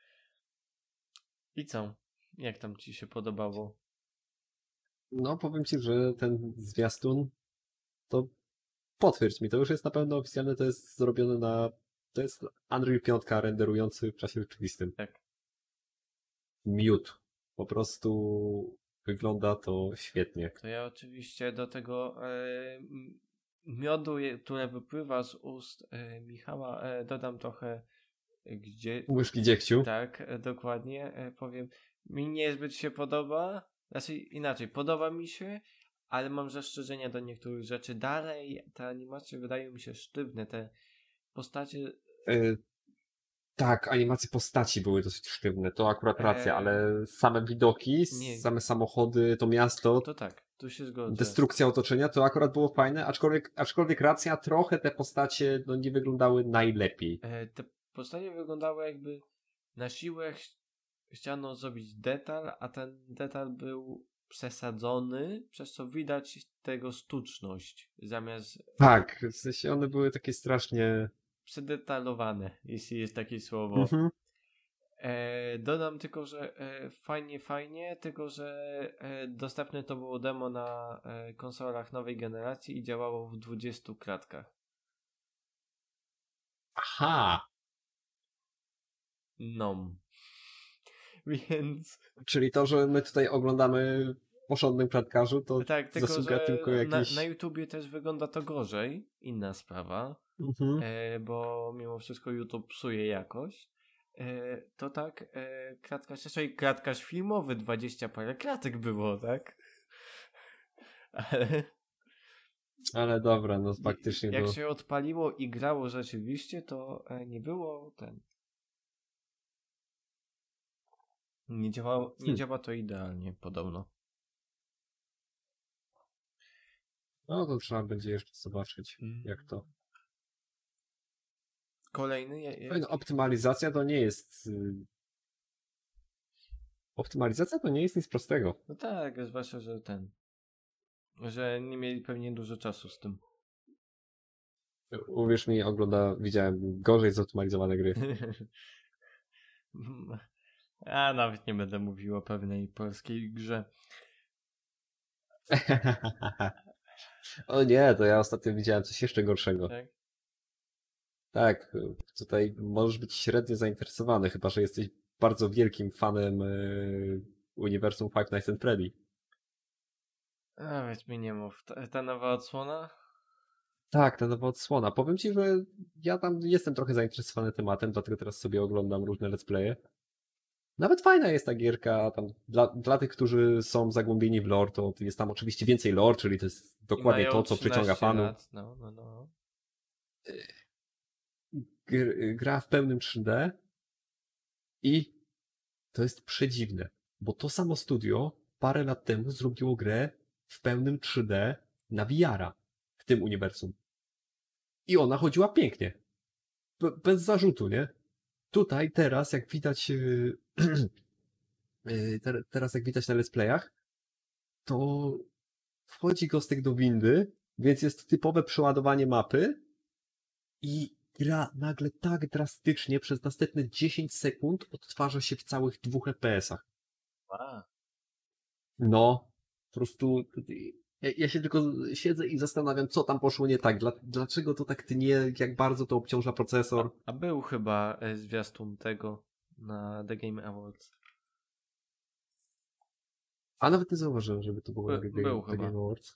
I co? Jak tam ci się podobało? No, powiem ci, że ten zwiastun to potwierdź mi, to już jest na pewno oficjalne, to jest zrobione to jest Unreal 5 renderujący w czasie rzeczywistym. Tak. Miód. Po prostu wygląda to świetnie. To ja oczywiście do tego miodu, które wypływa z ust Michała, dodam trochę łyżki dziegciu. Tak, dokładnie. Powiem, mi niezbyt się podoba, znaczy inaczej, podoba mi się, ale mam zastrzeżenia do niektórych rzeczy. Dalej te animacje wydają mi się sztywne, te postacie Tak, animacje postaci były dosyć sztywne, to akurat racja, E, ale same widoki, nie, same samochody, to miasto, to tak, tu się zgodzę. destrukcja otoczenia, to akurat było fajne, aczkolwiek racja, trochę te postacie no, nie wyglądały najlepiej. Te postacie wyglądały jakby na siłę chciano zrobić detal, a ten detal był przesadzony, przez co widać tego sztuczność, zamiast Tak, w sensie one były takie strasznie... przedetalowane, jeśli jest takie słowo. Mhm. Dodam tylko, że fajnie, tylko że dostępne to było demo na konsolach nowej generacji i działało w 20 klatkach. Aha! No. Więc Czyli to, że my tutaj oglądamy w porządnym klatkarzu, to tak, tylko zasługa że tylko na jakiś... YouTubie też wygląda to gorzej. Inna sprawa. Mhm. Bo mimo wszystko YouTube psuje jakość. To tak, klatkarz, raczej klatkarz filmowy, 20 parę klatek było, tak? Ale Ale dobra, no faktycznie jak to... się odpaliło i grało rzeczywiście, to nie było nie działa to idealnie, podobno. No to trzeba będzie jeszcze zobaczyć, jak to... Kolejny? No, optymalizacja to nie jest... Optymalizacja to nie jest nic prostego. No tak, zwłaszcza, że nie mieli pewnie dużo czasu z tym. Uwierz mi, widziałem gorzej zoptymalizowane gry. A nawet nie będę mówił o pewnej polskiej grze. O nie, to ja ostatnio widziałem coś jeszcze gorszego. Tak? Tak, tutaj możesz być średnio zainteresowany, chyba że jesteś bardzo wielkim fanem uniwersum Five Nights at Freddy. Nawet mi nie mów. Ta nowa odsłona? Tak, ta nowa odsłona. Powiem ci, że ja tam jestem trochę zainteresowany tematem, dlatego teraz sobie oglądam różne let's playe. Nawet fajna jest ta gierka, tam dla tych, którzy są zagłębieni w lore, to jest tam oczywiście więcej lore, czyli to jest dokładnie to, co przyciąga fanów. Lat. No. Gra w pełnym 3D i to jest przedziwne, bo to samo studio parę lat temu zrobiło grę w pełnym 3D na VR-a w tym uniwersum. I ona chodziła pięknie. Bez zarzutu, nie? Tutaj teraz, jak widać teraz jak widać na let's playach, to wchodzi Gostek do windy, więc jest typowe przeładowanie mapy i gra nagle tak drastycznie przez następne 10 sekund odtwarza się w całych 2 FPS-ach. A. No, po prostu ja się tylko siedzę i zastanawiam, co tam poszło nie tak. Dlaczego to tak tnie, jak bardzo to obciąża procesor. A był chyba zwiastun tego na The Game Awards. A nawet nie zauważyłem, żeby to było na Był The chyba. Game Awards.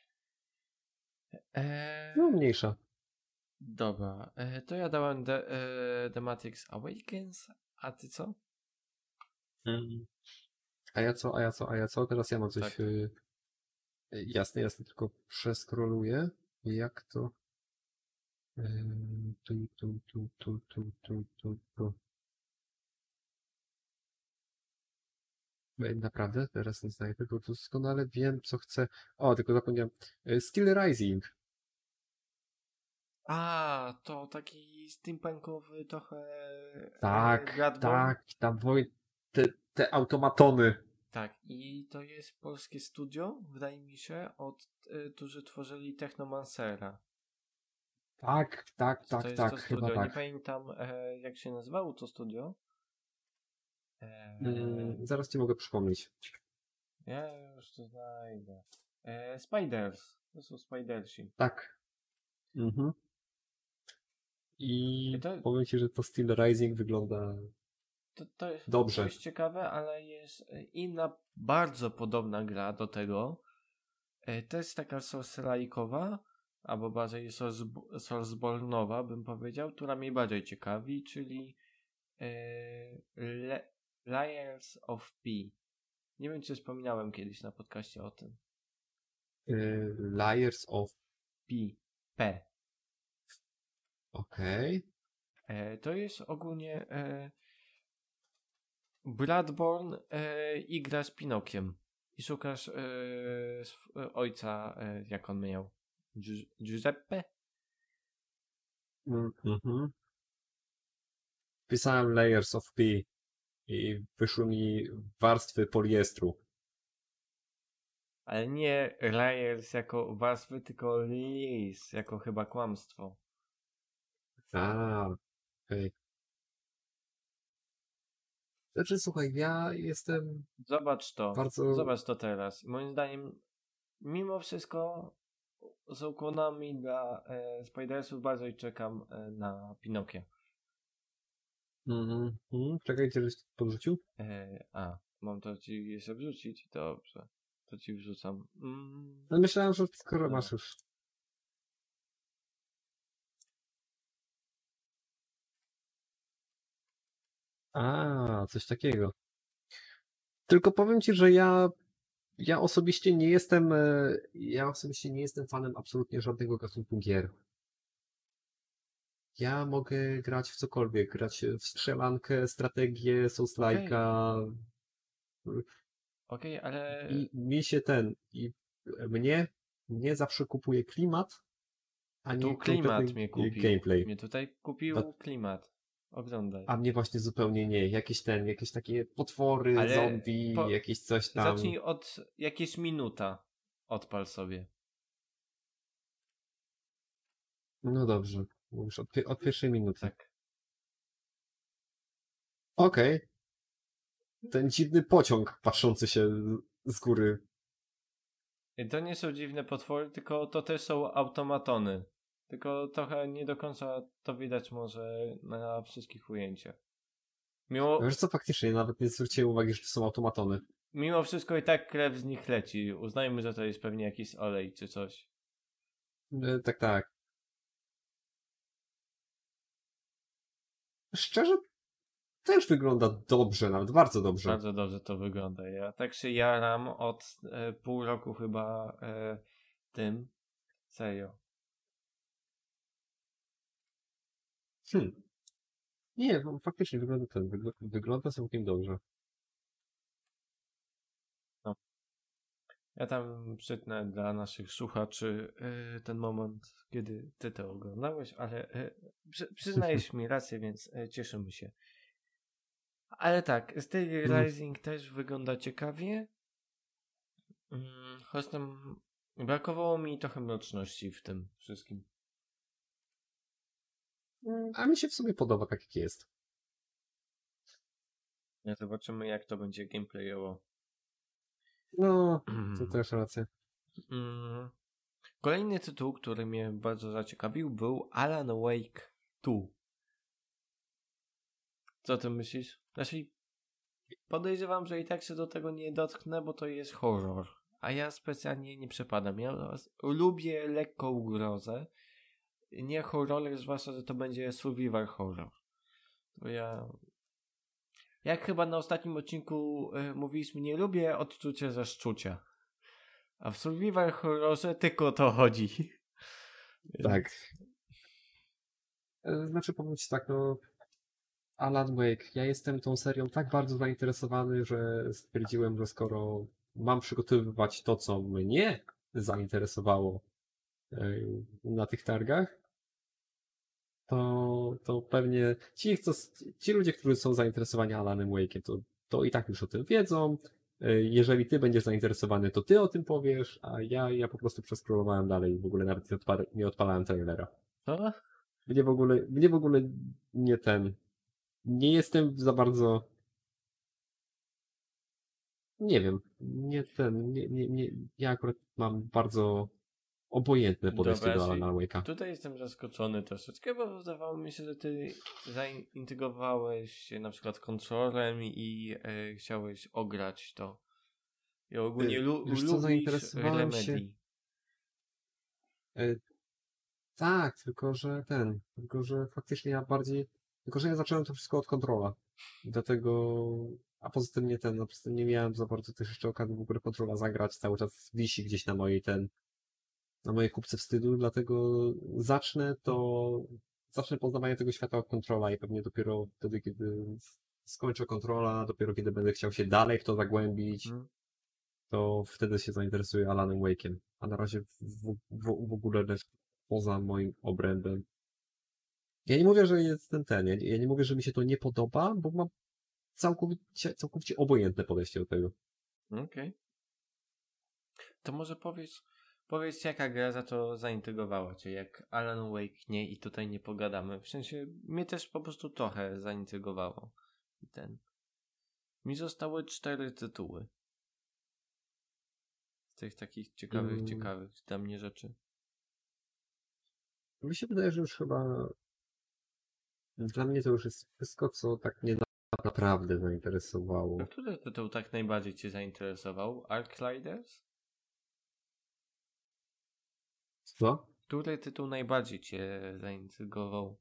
No, mniejsza. Dobra, to ja dałem The Matrix Awakens, a ty co? A ja co? Teraz ja mam coś... Tak. Jasne, tylko przeskroluję. Jak to... Naprawdę? Teraz nie znajdę, bo doskonale wiem, co chcę. O, tylko zapomniałem. Skill Rising. A, to taki steampunkowy trochę Tak, Bloodborne? tak, te automatony. Tak, i to jest polskie studio, wydaje mi się, którzy tworzyli Technomancera. Tak, To jest to chyba studio. Nie tak. pamiętam, jak się nazywało to studio. Zaraz ci mogę przypomnieć. Ja już to znajdę. Spiders. To są Spidersi. Tak. Mhm. I To- powiem ci, że to Steel Rising wygląda dobrze. To jest ciekawe, ale jest inna, bardzo podobna gra do tego. To jest taka Soulslike'owa, albo bardziej Soulsborne'owa, bym powiedział, która mnie bardziej ciekawi, czyli Layers of P. Nie wiem, czy wspominałem kiedyś na podcaście o tym. Layers of... P. Okej. To jest ogólnie Bloodborne i gra z Pinokiem. I szukasz ojca, jak on miał? Giuseppe? Mhm. Pisałem Layers of P i wyszły mi warstwy poliestru. Ale nie layers jako warstwy, tylko layers jako chyba kłamstwo. Okej. Znaczy, słuchaj, ja jestem Zobacz to. bardzo... Zobacz to teraz. Moim zdaniem, mimo wszystko z ukłonami dla Spidersów bardzo czekam na Pinokia. Czekajcie, żeś podrzucił? Mam to ci jeszcze wrzucić? Dobrze. To ci wrzucam. No myślałem, że skoro Dobra. masz już... Coś takiego. Tylko powiem ci, że ja osobiście nie jestem fanem absolutnie żadnego gatunku gier. Ja mogę grać w cokolwiek, grać w strzelankę, strategię, Souls-like'a. Okej, ale... I mnie zawsze kupuje klimat, a nie Tu klimat kompletny mnie kupił. gameplay. Mnie tutaj kupił klimat. Oglądaj. A mnie właśnie zupełnie nie. Jakieś takie potwory, Ale zombie, jakieś coś tam. Zacznij od jakieś minuta. Odpal sobie. No dobrze. Mówisz od pierwszej minuty. Tak. Okej. Ten dziwny pociąg patrzący się z góry. I to nie są dziwne potwory, tylko to też są automatony. Tylko trochę nie do końca to widać może na wszystkich ujęciach. Wiesz co, faktycznie nawet nie zwróciłem uwagi, że to są automatony. Mimo wszystko i tak krew z nich leci. Uznajmy, że to jest pewnie jakiś olej czy coś. Tak. Szczerze, też wygląda dobrze, nawet bardzo dobrze. Bardzo dobrze to wygląda. Ja tak się jaram od pół roku chyba tym. Serio. Nie, bo faktycznie wygląda całkiem dobrze. Ja tam przytnę dla naszych słuchaczy ten moment, kiedy ty to oglądałeś, ale przyznajesz mi rację, więc cieszymy się. Ale tak, Steel Rising też wygląda ciekawie. Choć tam brakowało mi trochę mroczności w tym wszystkim. A mi się w sumie podoba tak jak jest. Zobaczymy jak to będzie gameplayowo. No, to też racja. Kolejny tytuł, który mnie bardzo zaciekawił, był Alan Wake 2. Co ty myślisz? Znaczy, podejrzewam, że i tak się do tego nie dotknę, bo to jest horror. A ja specjalnie nie przepadam. Ja lubię lekką grozę. Nie horror, zwłaszcza, że to będzie survival horror. To ja... Jak chyba na ostatnim odcinku mówiliśmy, nie lubię odczucia ze szczucia. A w survival horrorze tylko o to chodzi. Tak. Znaczy, powiem ci tak, no... Alan Wake. Ja jestem tą serią tak bardzo zainteresowany, że stwierdziłem, że skoro mam przygotowywać to, co mnie zainteresowało na tych targach, to pewnie ci ludzie, którzy są zainteresowani Alanem Wake'iem, to i tak już o tym wiedzą. Jeżeli ty będziesz zainteresowany, to ty o tym powiesz, a ja po prostu przeskrolowałem dalej i w ogóle nawet nie odpalałem trailera. Co? Mnie w ogóle nie jestem za bardzo. Nie wiem. Ja akurat mam bardzo obojętne podejście do Alana Wake'a. Tutaj jestem zaskoczony troszeczkę, bo wydawało mi się, że ty zaintegrowałeś się na przykład kontrolem i chciałeś ograć to. I ogólnie lubisz Remedy. Tak, tylko że faktycznie tylko że ja zacząłem to wszystko od kontrola. Dlatego, a poza tym nie miałem za bardzo też jeszcze okazji w ogóle kontrola zagrać, cały czas wisi gdzieś na mojej kupce wstydu, dlatego zacznę zacznę poznawanie tego świata od Controla i pewnie dopiero wtedy, kiedy skończę Controla, dopiero kiedy będę chciał się dalej w to zagłębić, to wtedy się zainteresuję Alanem Wake'iem. A na razie w ogóle lecz poza moim obrębem. Ja nie mówię, że jestem ja nie mówię, że mi się to nie podoba, bo mam całkowicie obojętne podejście do tego. Okej. To może powiedz jaka gra za to zaintrygowała cię, jak Alan Wake nie i tutaj nie pogadamy. W sensie mnie też po prostu trochę zaintrygowało. Mi zostały 4 tytuły. Z tych takich ciekawych dla mnie rzeczy. Mi się wydaje, że już chyba dla mnie to już jest wszystko, co tak mnie naprawdę zainteresowało. A który tytuł tak najbardziej cię zainteresował? Ark Riders? Co? Który tytuł najbardziej cię zaintrygował?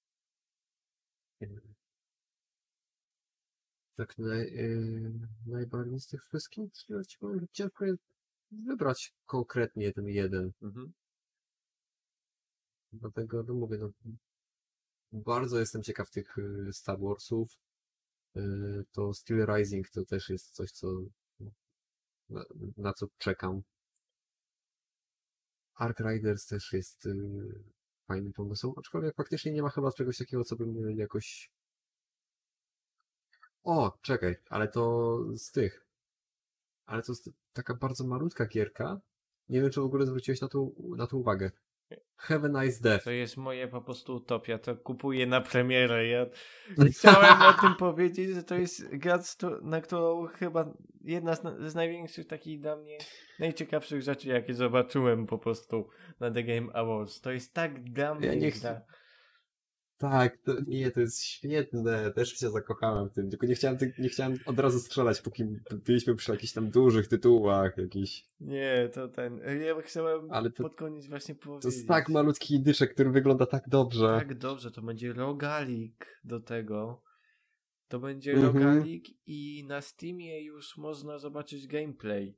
Tak najbardziej z tych wszystkich, ciężko jest wybrać konkretnie ten jeden. Dlatego no mówię, no, bardzo jestem ciekaw tych Star Warsów. To Steel Rising to też jest coś, na co czekam. Ark Riders też jest fajnym pomysłem, aczkolwiek faktycznie nie ma chyba czegoś takiego, co by mnie jakoś... O, czekaj, ale to jest taka bardzo malutka gierka. Nie wiem, czy w ogóle zwróciłeś na to uwagę. Have a Nice Death. To jest moje po prostu utopia, to kupuję na premierę. Ja chciałem o tym powiedzieć, że to jest gra, na którą chyba jedna z największych takich dla mnie najciekawszych rzeczy, jakie zobaczyłem po prostu na The Game Awards. To jest tak dla mnie gra. Tak, to jest świetne. Też się zakochałem w tym. Tylko nie chciałem od razu strzelać, póki byliśmy przy jakichś tam dużych tytułach. Nie, to ja chciałem pod koniec właśnie powiedzieć. To jest tak malutki indyczek, który wygląda tak dobrze. Tak dobrze, to będzie rogalik do tego. To będzie rogalik i na Steamie już można zobaczyć gameplay.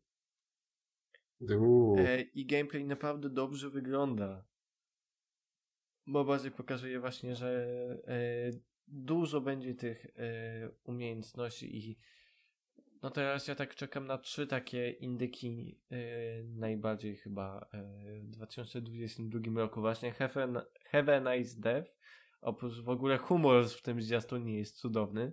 I gameplay naprawdę dobrze wygląda. Bo bardziej pokazuje właśnie, że dużo będzie tych umiejętności i no teraz ja tak czekam na 3 takie indyki najbardziej chyba w 2022 roku właśnie Have a Nice Death. Oprócz w ogóle humor w tym zwiastunie jest cudowny.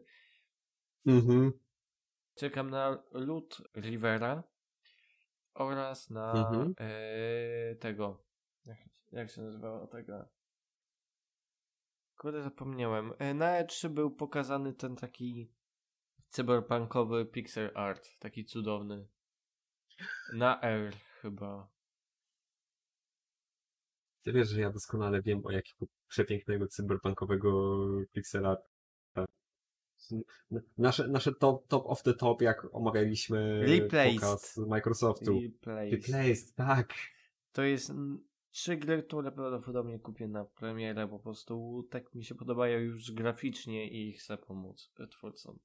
Czekam na Loot Rivera oraz na tego jak się nazywało tego? Kurde, zapomniałem. Na E3 był pokazany ten taki cyberpunkowy pixel art, taki cudowny. Na R chyba. Ty wiesz, że ja doskonale wiem o jakiego przepięknego cyberpunkowego pixel art. Nasze top of the top, jak omawialiśmy pokaz Microsoftu. Replaced, tak. To jest 3 gry, które prawdopodobnie kupię na premierę, po prostu tak mi się podobają już graficznie i chcę pomóc twórcom.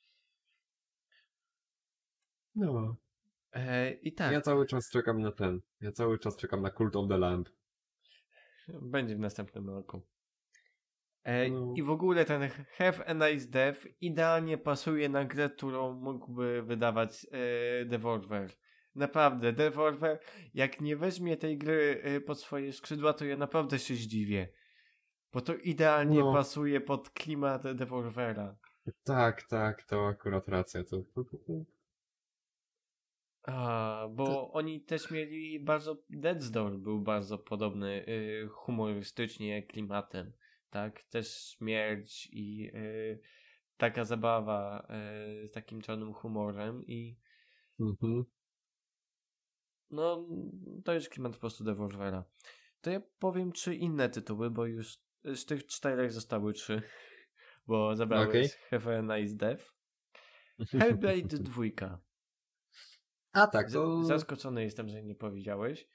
No. I tak. Ja cały czas czekam na Ja cały czas czekam na Cult of the Lamb. Będzie w następnym roku. I w ogóle ten Have a Nice Death idealnie pasuje na grę, którą mógłby wydawać Devolver. Naprawdę, Devolver, jak nie weźmie tej gry pod swoje skrzydła, to ja naprawdę się zdziwię. Bo to idealnie pasuje pod klimat Devolvera. Tak, to akurat racja. Bo oni też mieli bardzo... Death's Door był bardzo podobny humorystycznie klimatem. Tak, też śmierć i taka zabawa z takim czarnym humorem i no, to jest klimat po prostu Devolvera. To ja powiem 3 inne tytuły, bo już z tych 4 zostały 3, bo zabrałeś Have a Nice Death. Hellblade 2. A tak, to... Zaskoczony jestem, że nie powiedziałeś.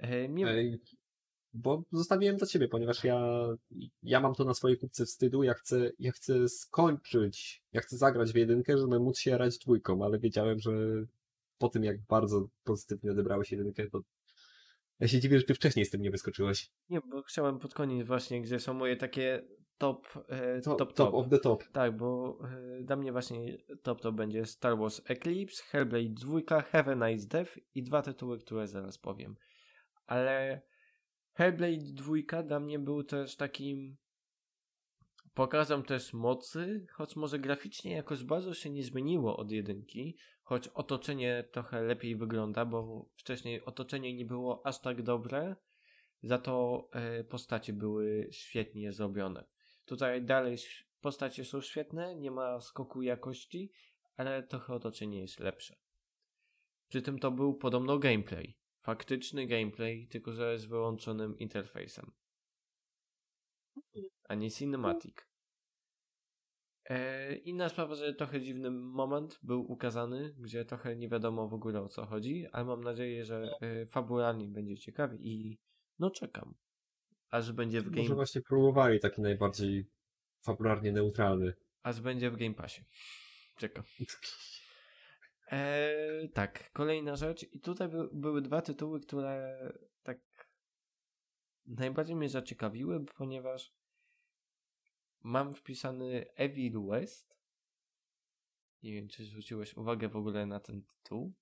Bo zostawiłem dla ciebie, ponieważ ja mam to na swojej kupce wstydu, ja chcę skończyć, ja chcę zagrać w 1, żeby móc się jarać 2, ale wiedziałem, że po tym jak bardzo pozytywnie odebrałeś 1, to Ja się dziwię, że ty wcześniej z tym nie wyskoczyłeś. Nie, bo chciałem pod koniec właśnie, gdzie są moje takie top. Top of the top. Tak, bo dla mnie właśnie top będzie Star Wars Eclipse, Hellblade 2, Have a Nice Death i 2 tytuły, które zaraz powiem. Ale Hellblade 2 dla mnie był też takim pokazem też mocy, choć może graficznie jakoś bardzo się nie zmieniło od jedynki, choć otoczenie trochę lepiej wygląda, bo wcześniej otoczenie nie było aż tak dobre, za to postacie były świetnie zrobione. Tutaj dalej postacie są świetne, nie ma skoku jakości, ale trochę otoczenie jest lepsze. Przy tym to był podobno gameplay. Faktyczny gameplay, tylko że z wyłączonym interfejsem. A nie cinematic. Inna sprawa, że trochę dziwny moment był ukazany, gdzie trochę nie wiadomo w ogóle o co chodzi, ale mam nadzieję, że fabularnie będzie ciekawie i no czekam. Aż będzie w Może właśnie próbowali taki najbardziej fabularnie neutralny. Aż będzie w Game Passie. Czekam. Tak, kolejna rzecz. I tutaj były 2 tytuły, które tak najbardziej mnie zaciekawiły, ponieważ mam wpisany Evil West. Nie wiem, czy zwróciłeś uwagę w ogóle na ten tytuł.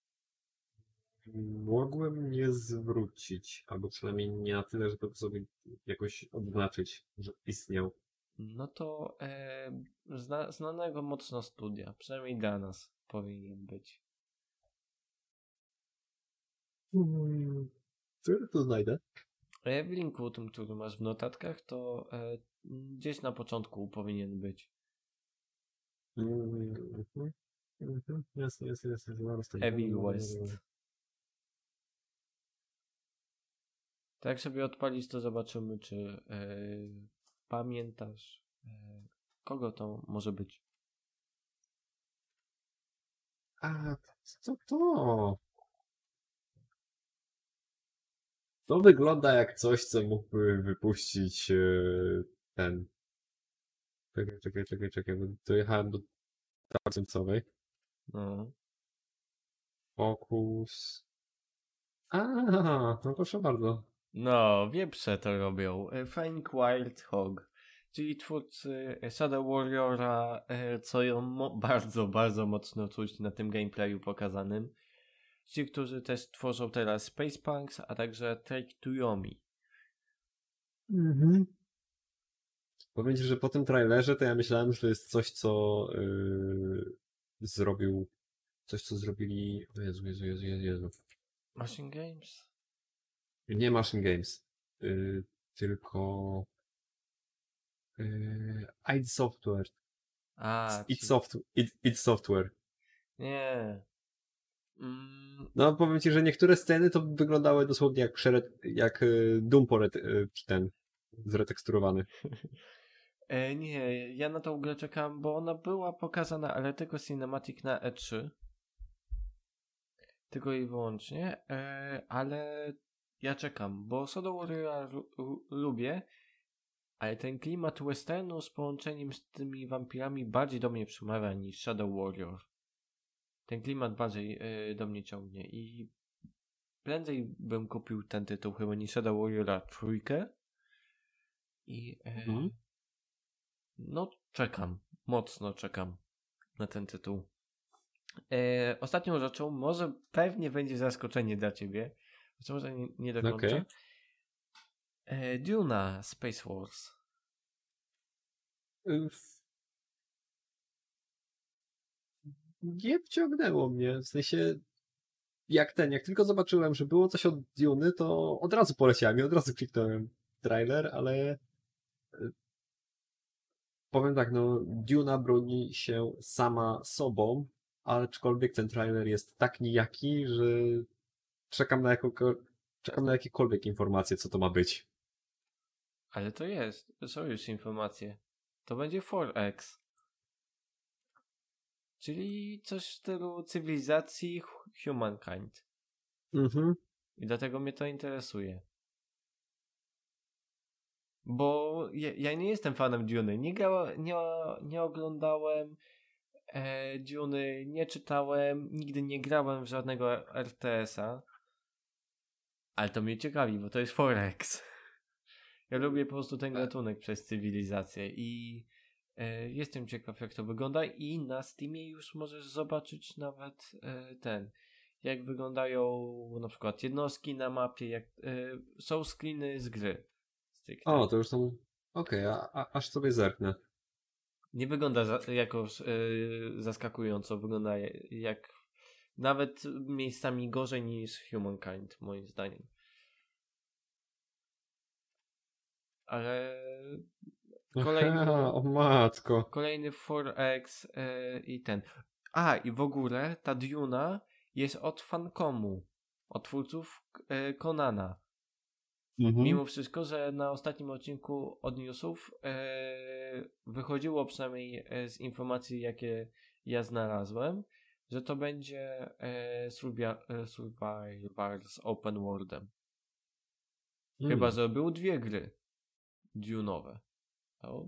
Mogłem nie zwrócić, albo przynajmniej nie na tyle, żeby sobie jakoś odznaczyć, że istniał. No to znanego mocno studia, przynajmniej dla nas powinien być. Co ja tu znajdę? W linku tym, który masz w notatkach, to gdzieś na początku powinien być. Jasne. Zaraz to Evil West. Tak jak sobie odpalić, to zobaczymy, czy pamiętasz, kogo to może być. A, co to? To wygląda jak coś, co mógłby wypuścić ten... Czekaj, bo dojechałem do tarczy końcowej. No. Focus. No proszę bardzo. No, wieprze to robią. Flying Wild Hog, czyli twórcy Shadow Warriora, co ją bardzo, bardzo mocno czuć na tym gameplayu pokazanym. Ci, którzy też tworzą teraz Space Punks, a także Take to Yomi. Powiem ci, że po tym trailerze to ja myślałem, że to jest coś, co zrobił... Coś, co zrobili... O Jezu. Machine Games? Nie Machine Games. Tylko... id Software. id Software. Nie. No, powiem ci, że niektóre sceny to wyglądały dosłownie jak Doom zreteksturowany. Nie, ja na tą grę czekam, bo ona była pokazana, ale tylko cinematic na E3. Tylko i wyłącznie. Ale ja czekam, bo Shadow Warrior lubię, ale ten klimat westernu z połączeniem z tymi wampirami bardziej do mnie przemawia niż Shadow Warrior. Ten klimat bardziej do mnie ciągnie i prędzej bym kupił ten tytuł chyba niż Shadow Warriora 3. I no czekam, mocno czekam na ten tytuł. Ostatnią rzeczą, może pewnie będzie zaskoczenie dla ciebie, choć może nie do końca. Okay. Duna Space Wars. Nie wciągnęło mnie, w sensie jak tylko zobaczyłem, że było coś od Duny, to od razu poleciałem i od razu kliknąłem trailer, ale powiem tak, no Duna broni się sama sobą, aczkolwiek ten trailer jest tak nijaki, że czekam na jakiekolwiek informacje, co to ma być. Ale to są już informacje. To będzie 4X. Czyli coś w stylu cywilizacji Humankind. I dlatego mnie to interesuje. Bo ja nie jestem fanem Duny. Nie oglądałem Duny, nie czytałem, nigdy nie grałem w żadnego RTS-a. Ale to mnie ciekawi, bo to jest Forex. Ja lubię po prostu ten gatunek przez cywilizację i jestem ciekaw, jak to wygląda i na Steamie już możesz zobaczyć nawet jak wyglądają na przykład jednostki na mapie, jak są screeny z gry. O, to już są... Okej, aż sobie zerknę. Nie wygląda jakoś zaskakująco, wygląda jak nawet miejscami gorzej niż Humankind, moim zdaniem. Ale kolejny, O matko. kolejny 4X i ten. I w ogóle ta Duna jest od Fancomu, od twórców Conana. Mimo wszystko, że na ostatnim odcinku od newsów wychodziło przynajmniej z informacji, jakie ja znalazłem, że to będzie Survivor z open worldem. Chyba, że były 2 gry Dune'owe. To...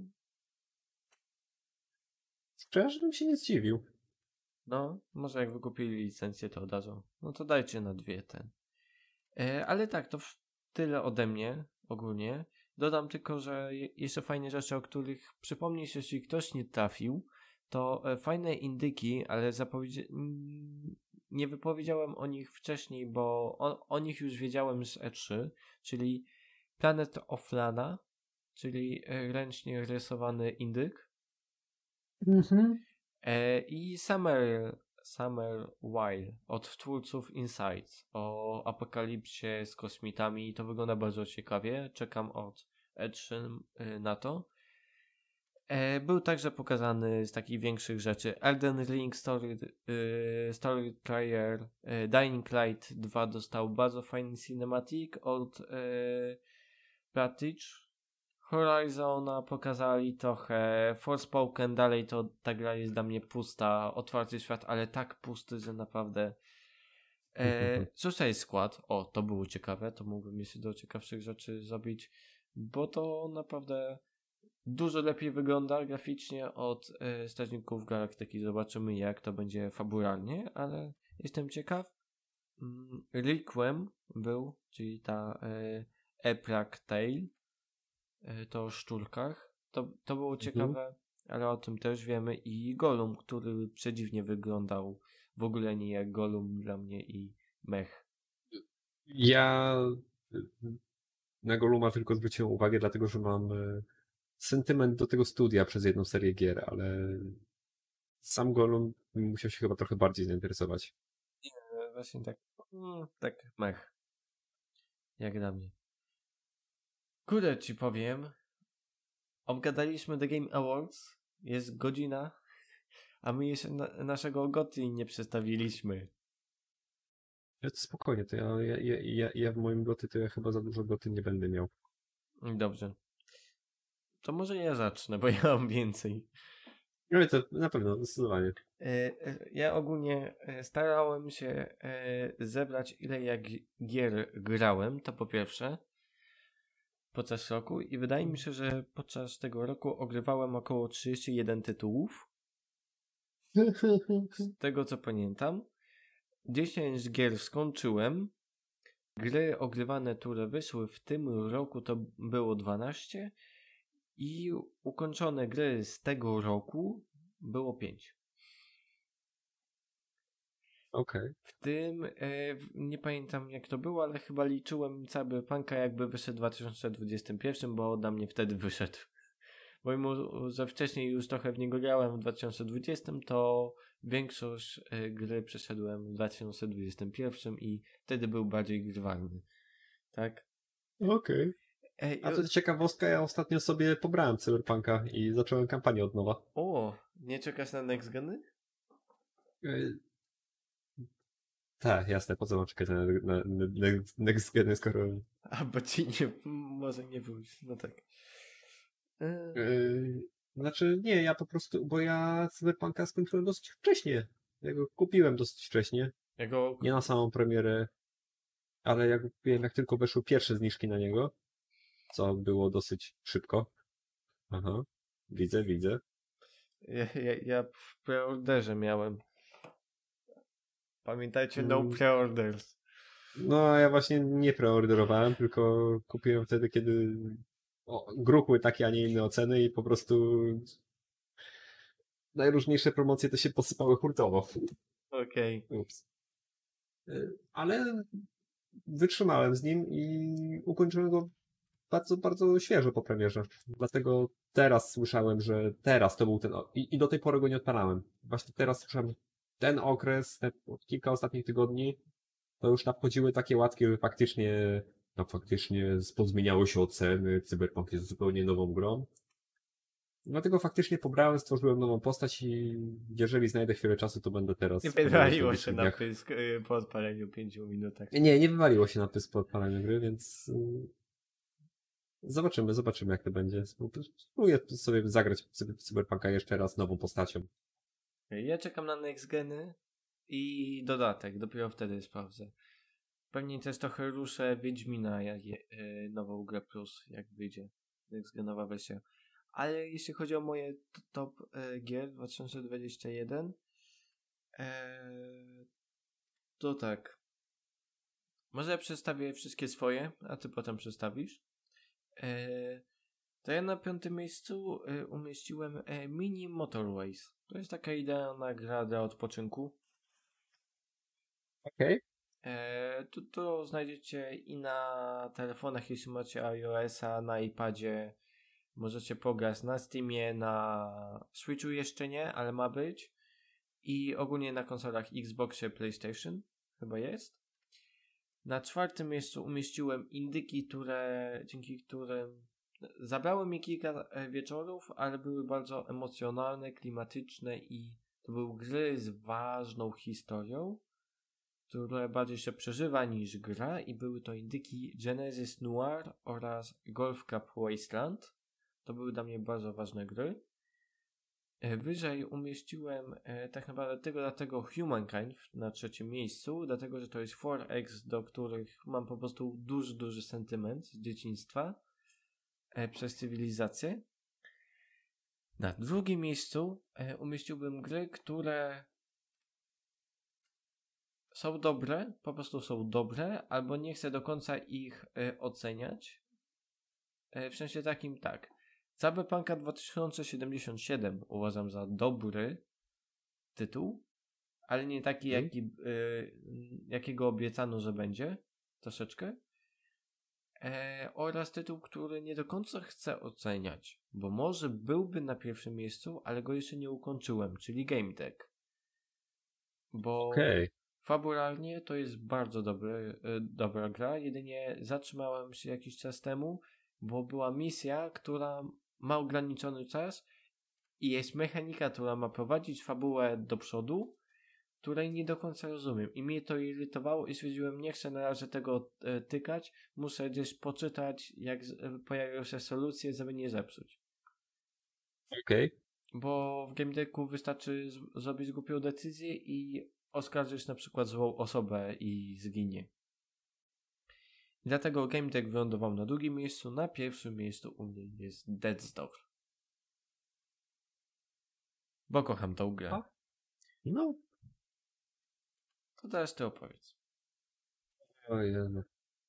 Szczerze bym się nie zdziwił. No, może jak wykupili licencję, to oddadzą. No to dajcie na 2 ten. Ale tak, to tyle ode mnie ogólnie. Dodam tylko, że jeszcze fajne rzeczy, o których przypomnieć, jeśli ktoś nie trafił, to fajne indyki, ale nie wypowiedziałem o nich wcześniej, bo o nich już wiedziałem z E3, czyli Planet of Lana, czyli ręcznie rysowany indyk, i Summer Wild od twórców Insights o apokalipsie z kosmitami. To wygląda bardzo ciekawie. Czekam od E3 na to. Był także pokazany z takich większych rzeczy Elden Ring, Story Trailer, Dying Light 2 dostał bardzo fajny cinematic od Prattich. Horizona pokazali trochę, Forspoken dalej to ta gra jest dla mnie pusta, otwarty świat, ale tak pusty, że naprawdę Suicide Squad, to było ciekawe, to mógłbym jeszcze do ciekawszych rzeczy zrobić, bo to naprawdę dużo lepiej wygląda graficznie od Strażników Galaktyki. Zobaczymy, jak to będzie fabularnie, ale jestem ciekaw. Requiem był, czyli ta Epic Tale, to o szczurkach. To było ciekawe, ale o tym też wiemy. I Gollum, który przedziwnie wyglądał, w ogóle nie jak Gollum dla mnie, i mech. Ja na Golluma tylko zwróciłem uwagę, dlatego że mam sentyment do tego studia przez jedną serię gier, ale sam Gollum musiał się chyba trochę bardziej zainteresować. Nie, właśnie tak mech. Jak dla mnie. Kurde, ci powiem, obgadaliśmy The Game Awards, jest godzina, a my jeszcze naszego GOTY nie przedstawiliśmy. Spokojnie, to ja w moim goty to ja chyba za dużo goty nie będę miał. Dobrze. To może ja zacznę, bo ja mam więcej. Ale to na pewno, zdecydowanie. Ja ogólnie starałem się zebrać, ile ja gier grałem, to po pierwsze, podczas roku, i wydaje mi się, że podczas tego roku ogrywałem około 31 tytułów. Z tego co pamiętam. 10 gier skończyłem. Gry ogrywane, które wyszły w tym roku, to było 12. I ukończone gry z tego roku było 5. Okej. W tym, nie pamiętam jak to było, ale chyba liczyłem Cyberpunka jakby wyszedł w 2021, bo dla mnie wtedy wyszedł. Bo mimo, że wcześniej już trochę w niego grałem w 2020, to większość gry przeszedłem w 2021 i wtedy był bardziej grywalny. Tak? Okej. A to ciekawostka, ja ostatnio sobie pobrałem Cyberpunka i zacząłem kampanię od nowa. Nie czekasz na next geny? Tak, jasne, po co mam czekać na next geny, skoro... Bo ci może nie pójść, no tak. Znaczy, nie, ja po prostu, bo ja Cyberpunka skończyłem dosyć wcześnie. Ja go kupiłem dosyć wcześnie. Nie na samą premierę, ale ja go kupiłem, jak tylko weszły pierwsze zniżki na niego, co było dosyć szybko. Aha, widzę. Ja w preorderze miałem. Pamiętajcie, no preorders. No, ja właśnie nie preorderowałem, tylko kupiłem wtedy, kiedy gruchły takie, a nie inne oceny i po prostu najróżniejsze promocje to się posypały hurtowo. Okej. Ups. Ale wytrzymałem z nim i ukończyłem go bardzo, bardzo świeżo po premierze. Dlatego teraz słyszałem, że teraz to był ten. I do tej pory go nie odpalałem. Właśnie teraz słyszałem, że ten okres, te kilka ostatnich tygodni, to już nadchodziły takie łatki, że faktycznie, no faktycznie pozmieniały się oceny, Cyberpunk jest zupełnie nową grą. Dlatego faktycznie pobrałem, stworzyłem nową postać i jeżeli znajdę chwilę czasu, to będę teraz Nie próbował wywaliło zrobić się w na dniach. pysk po odpaleniu 5 minutach. Nie wywaliło się na pysk po odpalaniu gry, więc zobaczymy jak to będzie. Spróbuję sobie zagrać w Cyberpunka jeszcze raz nową postacią. Ja czekam na next geny i dodatek, dopiero wtedy sprawdzę. Pewnie też trochę ruszę Wiedźmina, nową grę plus, jak wyjdzie next genowa wersja. Ale jeśli chodzi o moje top gier 2021, to tak. Może ja przedstawię wszystkie swoje, a ty potem przedstawisz. To ja na 5. miejscu umieściłem Mini Motorways. To jest taka idealna gra dla odpoczynku. Okej. To znajdziecie i na telefonach, jeśli macie iOS-a, na iPadzie. Możecie pograć na Steamie, na Switchu jeszcze nie, ale ma być. I ogólnie na konsolach Xboxie, PlayStation chyba jest. Na 4. miejscu umieściłem indyki, dzięki którym zabrały mi kilka wieczorów, ale były bardzo emocjonalne, klimatyczne i to były gry z ważną historią, które bardziej się przeżywa niż gra i były to indyki Genesis Noir oraz Golf Cup Wasteland. To były dla mnie bardzo ważne gry. Wyżej umieściłem tak naprawdę tylko dlatego Humankind na 3. miejscu, dlatego że to jest 4X, do których mam po prostu duży sentyment z dzieciństwa przez cywilizację. Na 2. miejscu umieściłbym gry, które są dobre, po prostu są dobre, albo nie chcę do końca ich oceniać. W sensie takim tak. Cyberpunka 2077 uważam za dobry tytuł, ale nie taki, jakiego obiecano, że będzie. Troszeczkę. Oraz tytuł, który nie do końca chcę oceniać, bo może byłby na 1. miejscu, ale go jeszcze nie ukończyłem, czyli Game Deck. Bo fabularnie to jest bardzo dobra gra, jedynie zatrzymałem się jakiś czas temu, bo była misja, która ma ograniczony czas i jest mechanika, która ma prowadzić fabułę do przodu, której nie do końca rozumiem. I mnie to irytowało i stwierdziłem, nie chcę na razie tego tykać, muszę gdzieś poczytać, jak pojawią się solucje, żeby nie zepsuć. Bo w Game Decku wystarczy zrobić głupią decyzję i oskarżysz na przykład złą osobę i zginie. I dlatego Game Deck wylądował na 2. miejscu, na 1. miejscu u mnie jest Death's Door. Bo kocham tą grę. No. To teraz ty opowiedz. Ojej.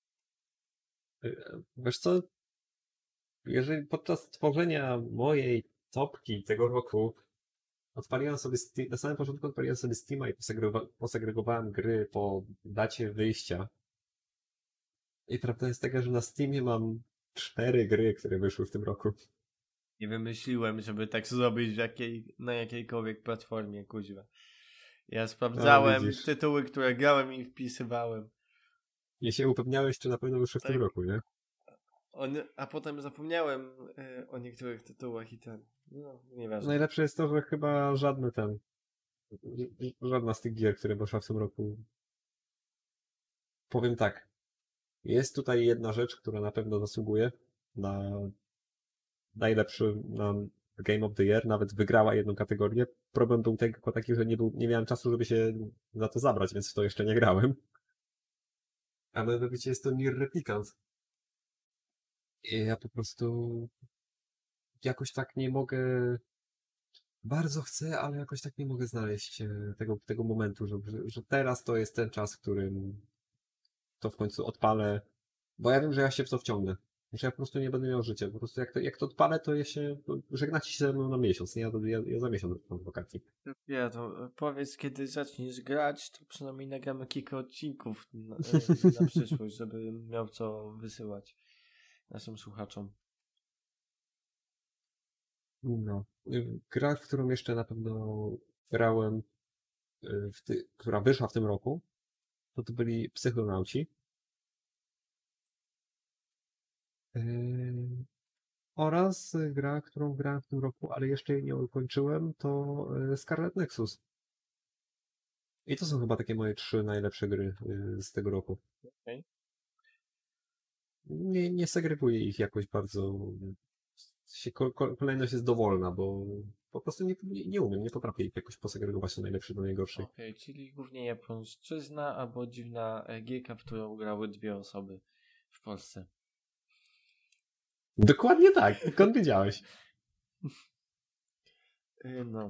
Wiesz co? Jeżeli podczas tworzenia mojej topki tego roku odpaliłem sobie na samym początku odpaliłem sobie Steama i posegregowałem gry po dacie wyjścia. I prawda jest taka, że na Steamie mam 4 gry, które wyszły w tym roku. Nie wymyśliłem, żeby tak zrobić na jakiejkolwiek platformie, kuźwa. Ja sprawdzałem tytuły, które grałem i wpisywałem. I się upewniałeś, czy na pewno wyszły w tym roku, nie? A potem zapomniałem o niektórych tytułach i ten. No, nieważne. Najlepsze jest to, że chyba żadna z tych gier, które wyszła w tym roku. Powiem tak. Jest tutaj jedna rzecz, która na pewno zasługuje na najlepszy na Game of the Year, nawet wygrała jedną kategorię. Problem był tylko taki, że nie miałem czasu, żeby się za to zabrać, więc w to jeszcze nie grałem. A mianowicie jest to Nier Replicant. I ja po prostu jakoś tak nie mogę. Bardzo chcę, ale jakoś tak nie mogę znaleźć tego momentu, że teraz to jest ten czas, w którym to w końcu odpalę, bo ja wiem, że ja się w to wciągnę. Że ja po prostu nie będę miał życia. Po prostu jak to odpalę, to żegnacie się ze mną na miesiąc. Nie? Ja za miesiąc wracam z wakacji. Ja to powiedz, kiedy zaczniesz grać, to przynajmniej nagramy kilka odcinków na przyszłość, żeby miał co wysyłać naszym słuchaczom. No. Gra, w którą jeszcze na pewno grałem, która wyszła w tym roku, to byli Psychonauci. Oraz gra, którą grałem w tym roku, ale jeszcze jej nie ukończyłem, to Scarlet Nexus. I to są chyba takie moje 3 najlepsze gry z tego roku. Okay. Nie segreguję ich jakoś bardzo. Kolejność jest dowolna, bo po prostu nie umiem, nie potrafię ich jakoś posegregować na najlepszy do najgorszej. Okej, czyli głównie japońszczyzna albo dziwna gierka, w którą grały 2 osoby w Polsce. Dokładnie tak. Skąd wiedziałeś? No.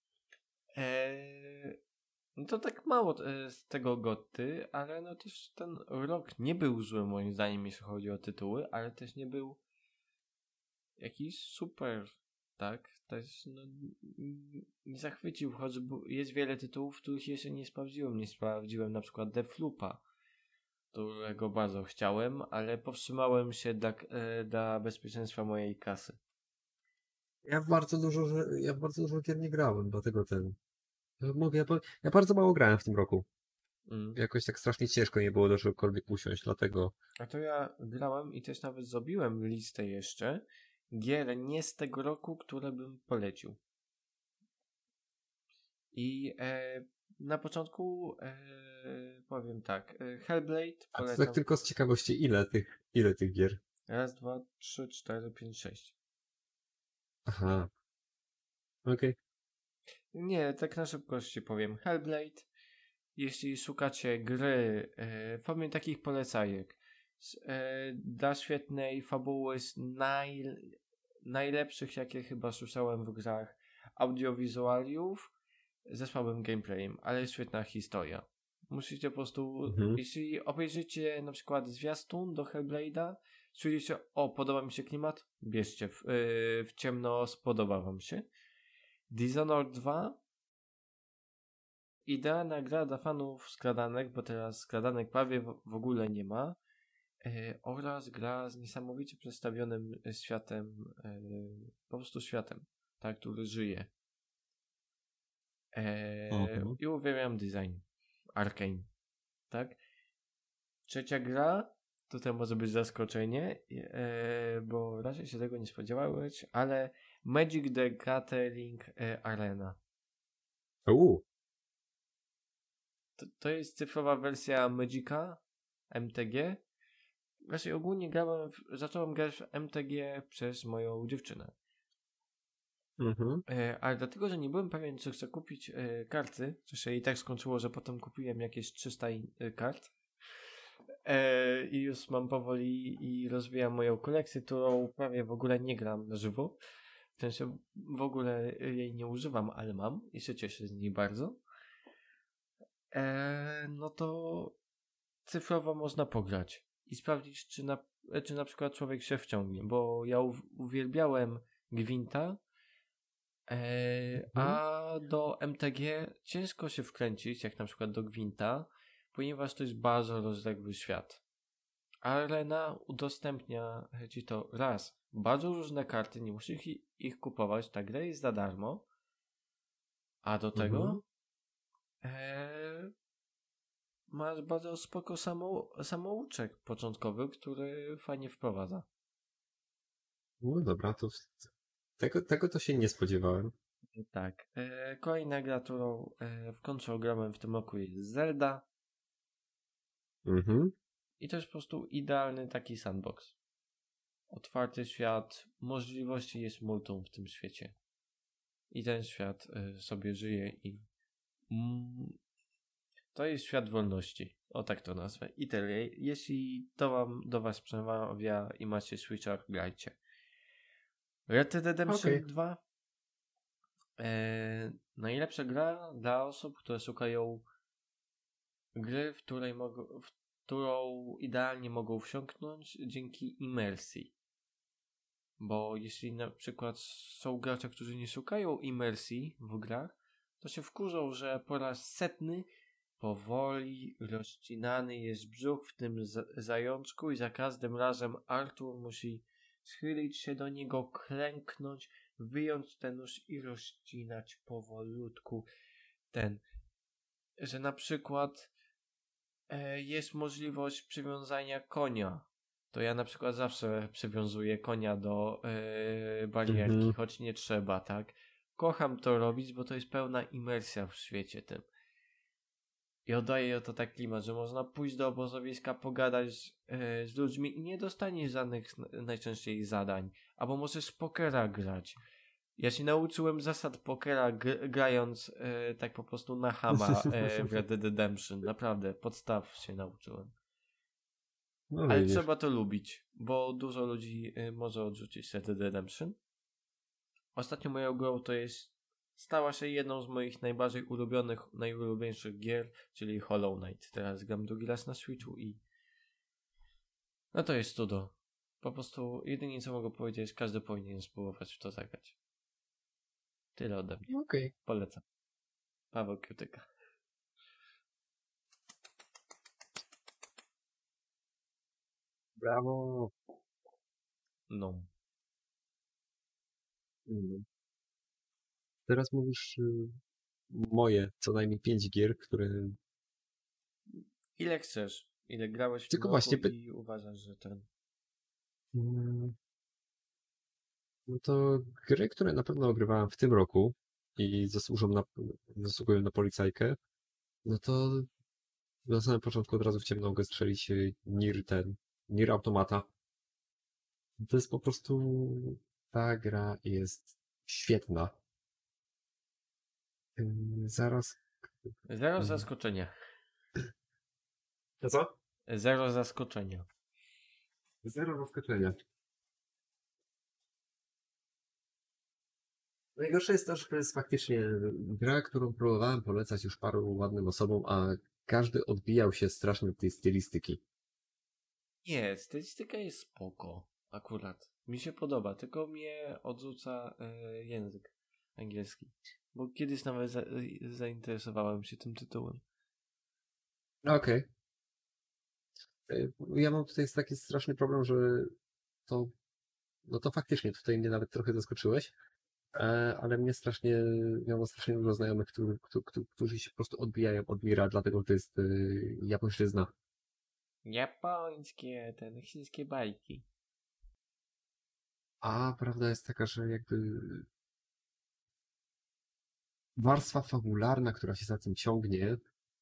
No to tak mało z tego Gotty, ale no też ten rok nie był zły moim zdaniem, jeśli chodzi o tytuły, ale też nie był jakiś super, tak? Też no, nie zachwycił, choćby jest wiele tytułów, których jeszcze nie sprawdziłem. Nie sprawdziłem na przykład Deathloopa, którego bardzo chciałem, ale powstrzymałem się dla bezpieczeństwa mojej kasy. Ja w bardzo dużo gier nie grałem, dlatego ja bardzo mało grałem w tym roku. Jakoś tak strasznie ciężko nie było do czegokolwiek usiąść, dlatego. A to ja grałem i też nawet zrobiłem listę jeszcze gier nie z tego roku, które bym polecił. I na początku powiem tak, Hellblade A to polecam. tak tylko z ciekawości, ile tych gier? 1, 2, 3, 4, 5, 6. Aha. Okej. Nie, tak na szybkości powiem. Hellblade, jeśli szukacie gry w formie takich polecajek dla świetnej fabuły z najlepszych, jakie chyba słyszałem w grach audiowizualiów, ze słabym gameplayem, ale jest świetna historia. Musicie po prostu, jeśli obejrzycie na przykład zwiastun do Hellblade'a, czujecie, podoba mi się klimat, bierzcie, w ciemno spodoba wam się. Dishonored 2, idealna gra dla fanów skradanek, bo teraz skradanek prawie w ogóle nie ma, oraz gra z niesamowicie przedstawionym światem, po prostu światem, tak, który żyje. I uwielbiam design. Arcane. Tak? Trzecia gra, tutaj może być zaskoczenie, bo raczej się tego nie spodziewałeś, ale Magic the Gathering Arena. To jest cyfrowa wersja Magica MTG. Raczej ogólnie zacząłem grać w MTG przez moją dziewczynę. Ale dlatego, że nie byłem pewien, czy chcę kupić karty, co się i tak skończyło, że potem kupiłem jakieś 300 kart i już mam powoli i rozwijam moją kolekcję, którą prawie w ogóle nie gram na żywo. W sensie w ogóle jej nie używam, ale mam i się cieszę z niej bardzo. No to cyfrowo można pograć i sprawdzić, czy na przykład człowiek się wciągnie, bo ja uwielbiałem Gwinta, a do MTG ciężko się wkręcić, jak na przykład do Gwinta, ponieważ to jest bardzo rozległy świat. Arena udostępnia ci to raz, bardzo różne karty, nie musisz ich kupować, ta gra jest za darmo, a do tego masz bardzo spoko samouczek początkowy, który fajnie wprowadza. No dobra, to tego to się nie spodziewałem. Tak. Kolejna gra, którą w końcu ograłem w tym roku, jest Zelda. I to jest po prostu idealny taki sandbox. Otwarty świat, możliwości jest multum w tym świecie. I ten świat sobie żyje i to jest świat wolności. O tak to nazwę. I tyle. Jeśli to do was przemawia i macie Switcha, grajcie. Red Dead Redemption 2. Najlepsza gra dla osób, które szukają gry, w której którą idealnie mogą wsiąknąć dzięki imersji. Bo jeśli na przykład są gracze, którzy nie szukają imersji w grach, to się wkurzą, że po raz setny powoli rozcinany jest brzuch w tym zajączku i za każdym razem Arthur musi schylić się do niego, klęknąć, wyjąć ten nóż i rozcinać powolutku że na przykład jest możliwość przywiązania konia. To ja na przykład zawsze przywiązuję konia do barierki, choć nie trzeba, tak? Kocham to robić, bo to jest pełna imersja w świecie tym. I oddaje to tak klimat, że można pójść do obozowiska, pogadać z ludźmi i nie dostaniesz żadnych najczęściej zadań. Albo możesz pokera grać. Ja się nauczyłem zasad pokera grając tak po prostu na chama w Red Dead Redemption. Naprawdę, podstaw się nauczyłem. No, ale widzisz. trzeba to lubić, bo dużo ludzi może odrzucić Red Dead Redemption. Ostatnio moją grą stała się jedną z moich najbardziej najulubieńszych gier, czyli Hollow Knight. Teraz gram drugi raz na Switchu i no to jest cudo. Po prostu jedynie co mogę powiedzieć, każdy powinien spróbować w to zagrać. Tyle ode mnie. Okej. Polecam. Paweł Kiełtyka. Brawo. No. Teraz mówisz moje co najmniej 5 gier, które... Ile chcesz? Ile grałeś w Tylko tym właśnie roku i uważasz, że ten... No to gry, które na pewno ogrywałem w tym roku i zasługują na policajkę, no to na samym początku od razu chciałem nogę strzelić Nier Automata. To jest po prostu... Ta gra jest świetna. Zaraz... Zero zaskoczenia. To co? Zero zaskoczenia. Zero zaskoczenia. Najgorsze jest to, że to jest faktycznie gra, którą próbowałem polecać już paru ładnym osobom, a każdy odbijał się strasznie od tej stylistyki. Nie, stylistyka jest spoko. Akurat. Mi się podoba, tylko mnie odrzuca język angielski. Bo kiedyś nawet zainteresowałem się tym tytułem. Okej. Ja mam tutaj taki straszny problem, że to... No to faktycznie, tutaj mnie nawet trochę zaskoczyłeś, ale miałem strasznie dużo znajomych, którzy się po prostu odbijają od Mira, dlatego że to jest japońszczyzna. Japońskie, chińskie bajki. A prawda jest taka, że jakby warstwa fabularna, która się za tym ciągnie,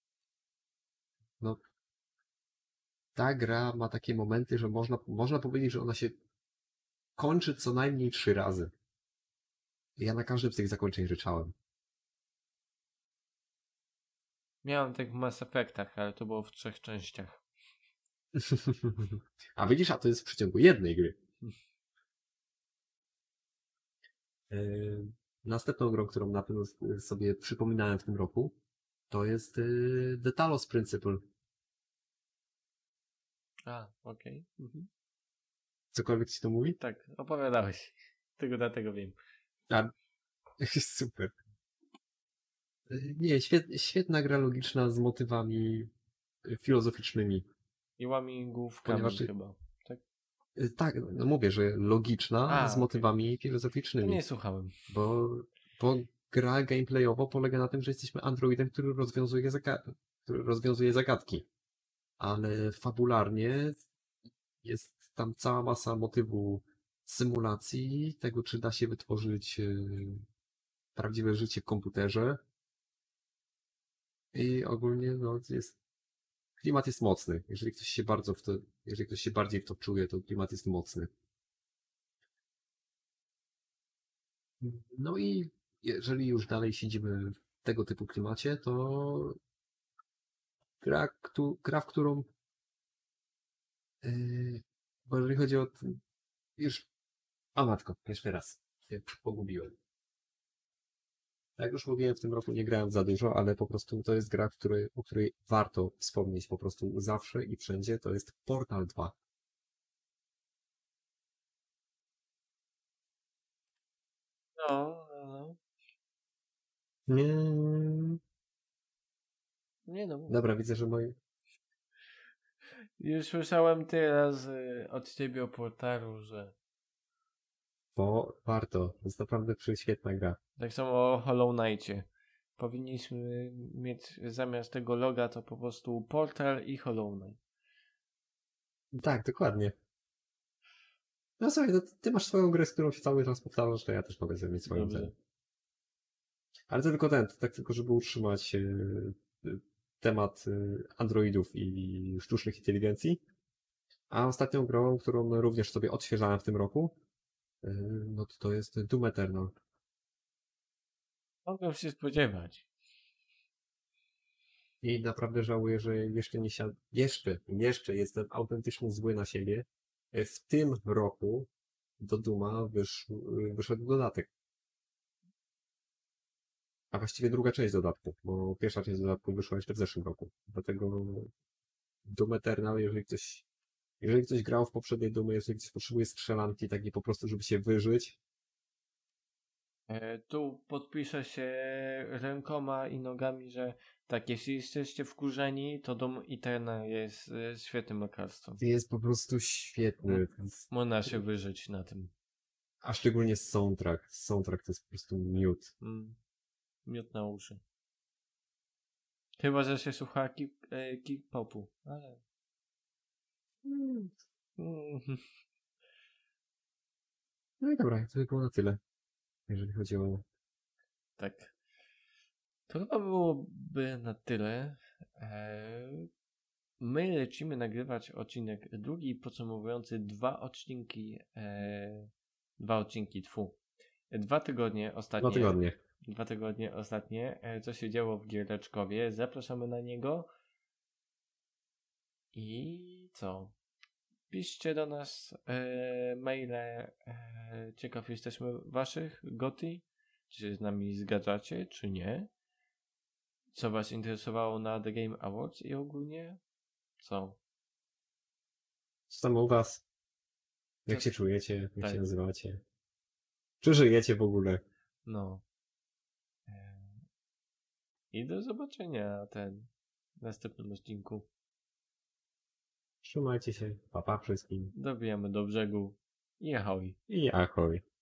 no ta gra ma takie momenty, że można powiedzieć, że ona się kończy co najmniej 3 razy. Ja na każdym z tych zakończeń ryczałem. Miałem tak w Mass Effectach, ale to było w 3 częściach. A widzisz, a to jest w przeciągu jednej gry. Następną grą, którą na pewno sobie przypominałem w tym roku, to jest The Talos Principle. A, okej. Mhm. Cokolwiek ci to mówi? Tak, opowiadałeś. Tylko dlatego wiem. A, super. Nie, świetna gra logiczna z motywami filozoficznymi. I łamigłówkami Ponieważ chyba. Tak? Tak, no mówię, że logiczna z motywami To filozoficznymi. nie słuchałem. Bo gra gameplayowo polega na tym, że jesteśmy androidem, który rozwiązuje zagadki. Ale fabularnie jest tam cała masa motywu symulacji, tego czy da się wytworzyć prawdziwe życie w komputerze. I ogólnie no, klimat jest mocny. Jeżeli ktoś się bardziej w to czuje, to klimat jest mocny. No i jeżeli już dalej siedzimy w tego typu klimacie, to gra, w którą bo jeżeli chodzi o już... A matko, jeszcze raz się pogubiłem. Jak już mówiłem, w tym roku nie grałem za dużo, ale po prostu to jest gra, o której warto wspomnieć po prostu zawsze i wszędzie. To jest Portal 2. No. Nie. Nie no. Dobra, widzę, że moje... Już słyszałem tyle od ciebie o Portalu, że Bo warto. To jest naprawdę świetna gra. tak samo o Hollow Knightie. Powinniśmy mieć zamiast tego loga to po prostu Portal i Hollow Knight. Tak, dokładnie. No słuchaj, no, ty masz swoją grę, z którą się cały czas powtarzasz, to ja też mogę sobie mieć swoją Dobrze. grę. Ale to tylko tak tylko żeby utrzymać temat androidów i sztucznych inteligencji. A ostatnią grą, którą również sobie odświeżałem w tym roku, no to jest Doom Eternal. Mogę się spodziewać. I naprawdę żałuję, że jeszcze nie jeszcze jestem autentycznie zły na siebie. W tym roku do Duma wyszedł dodatek. A właściwie druga część dodatku, bo pierwsza część dodatku wyszła jeszcze w zeszłym roku. Dlatego Doom Eternal, jeżeli ktoś grał w poprzedniej Doomy, jeżeli ktoś potrzebuje strzelanki takiej po prostu, żeby się wyżyć, Tu podpiszę się rękoma i nogami, że tak, jeśli jesteście wkurzeni, to Doom Eternal jest świetnym lekarstwem. jest po prostu świetny. Można się wyżyć na tym. A szczególnie soundtrack. Soundtrack to jest po prostu miód. Miód na uszy. Chyba, że się słucha K-popu, ale... Mm. No i dobra, to by było na tyle, jeżeli chodzi o... Tak. To chyba byłoby na tyle. My lecimy nagrywać odcinek drugi, podsumowujący dwa odcinki, 2 tygodnie ostatnie. 2 tygodnie. 2 tygodnie ostatnie, co się działo w Giereczkowie. Zapraszamy na niego. I co? Piszcie do nas maile. Ciekaw jesteśmy waszych goty. Czy się z nami zgadzacie, czy nie? Co was interesowało na The Game Awards i ogólnie? Co? Co tam u was? Jak Co- się czujecie? Jak tak. się nazywacie? Czy żyjecie w ogóle? No. I do zobaczenia w następnym odcinku. Trzymajcie się. Pa, pa wszystkim. Dobijamy do brzegu. I ahoj. I ahoj.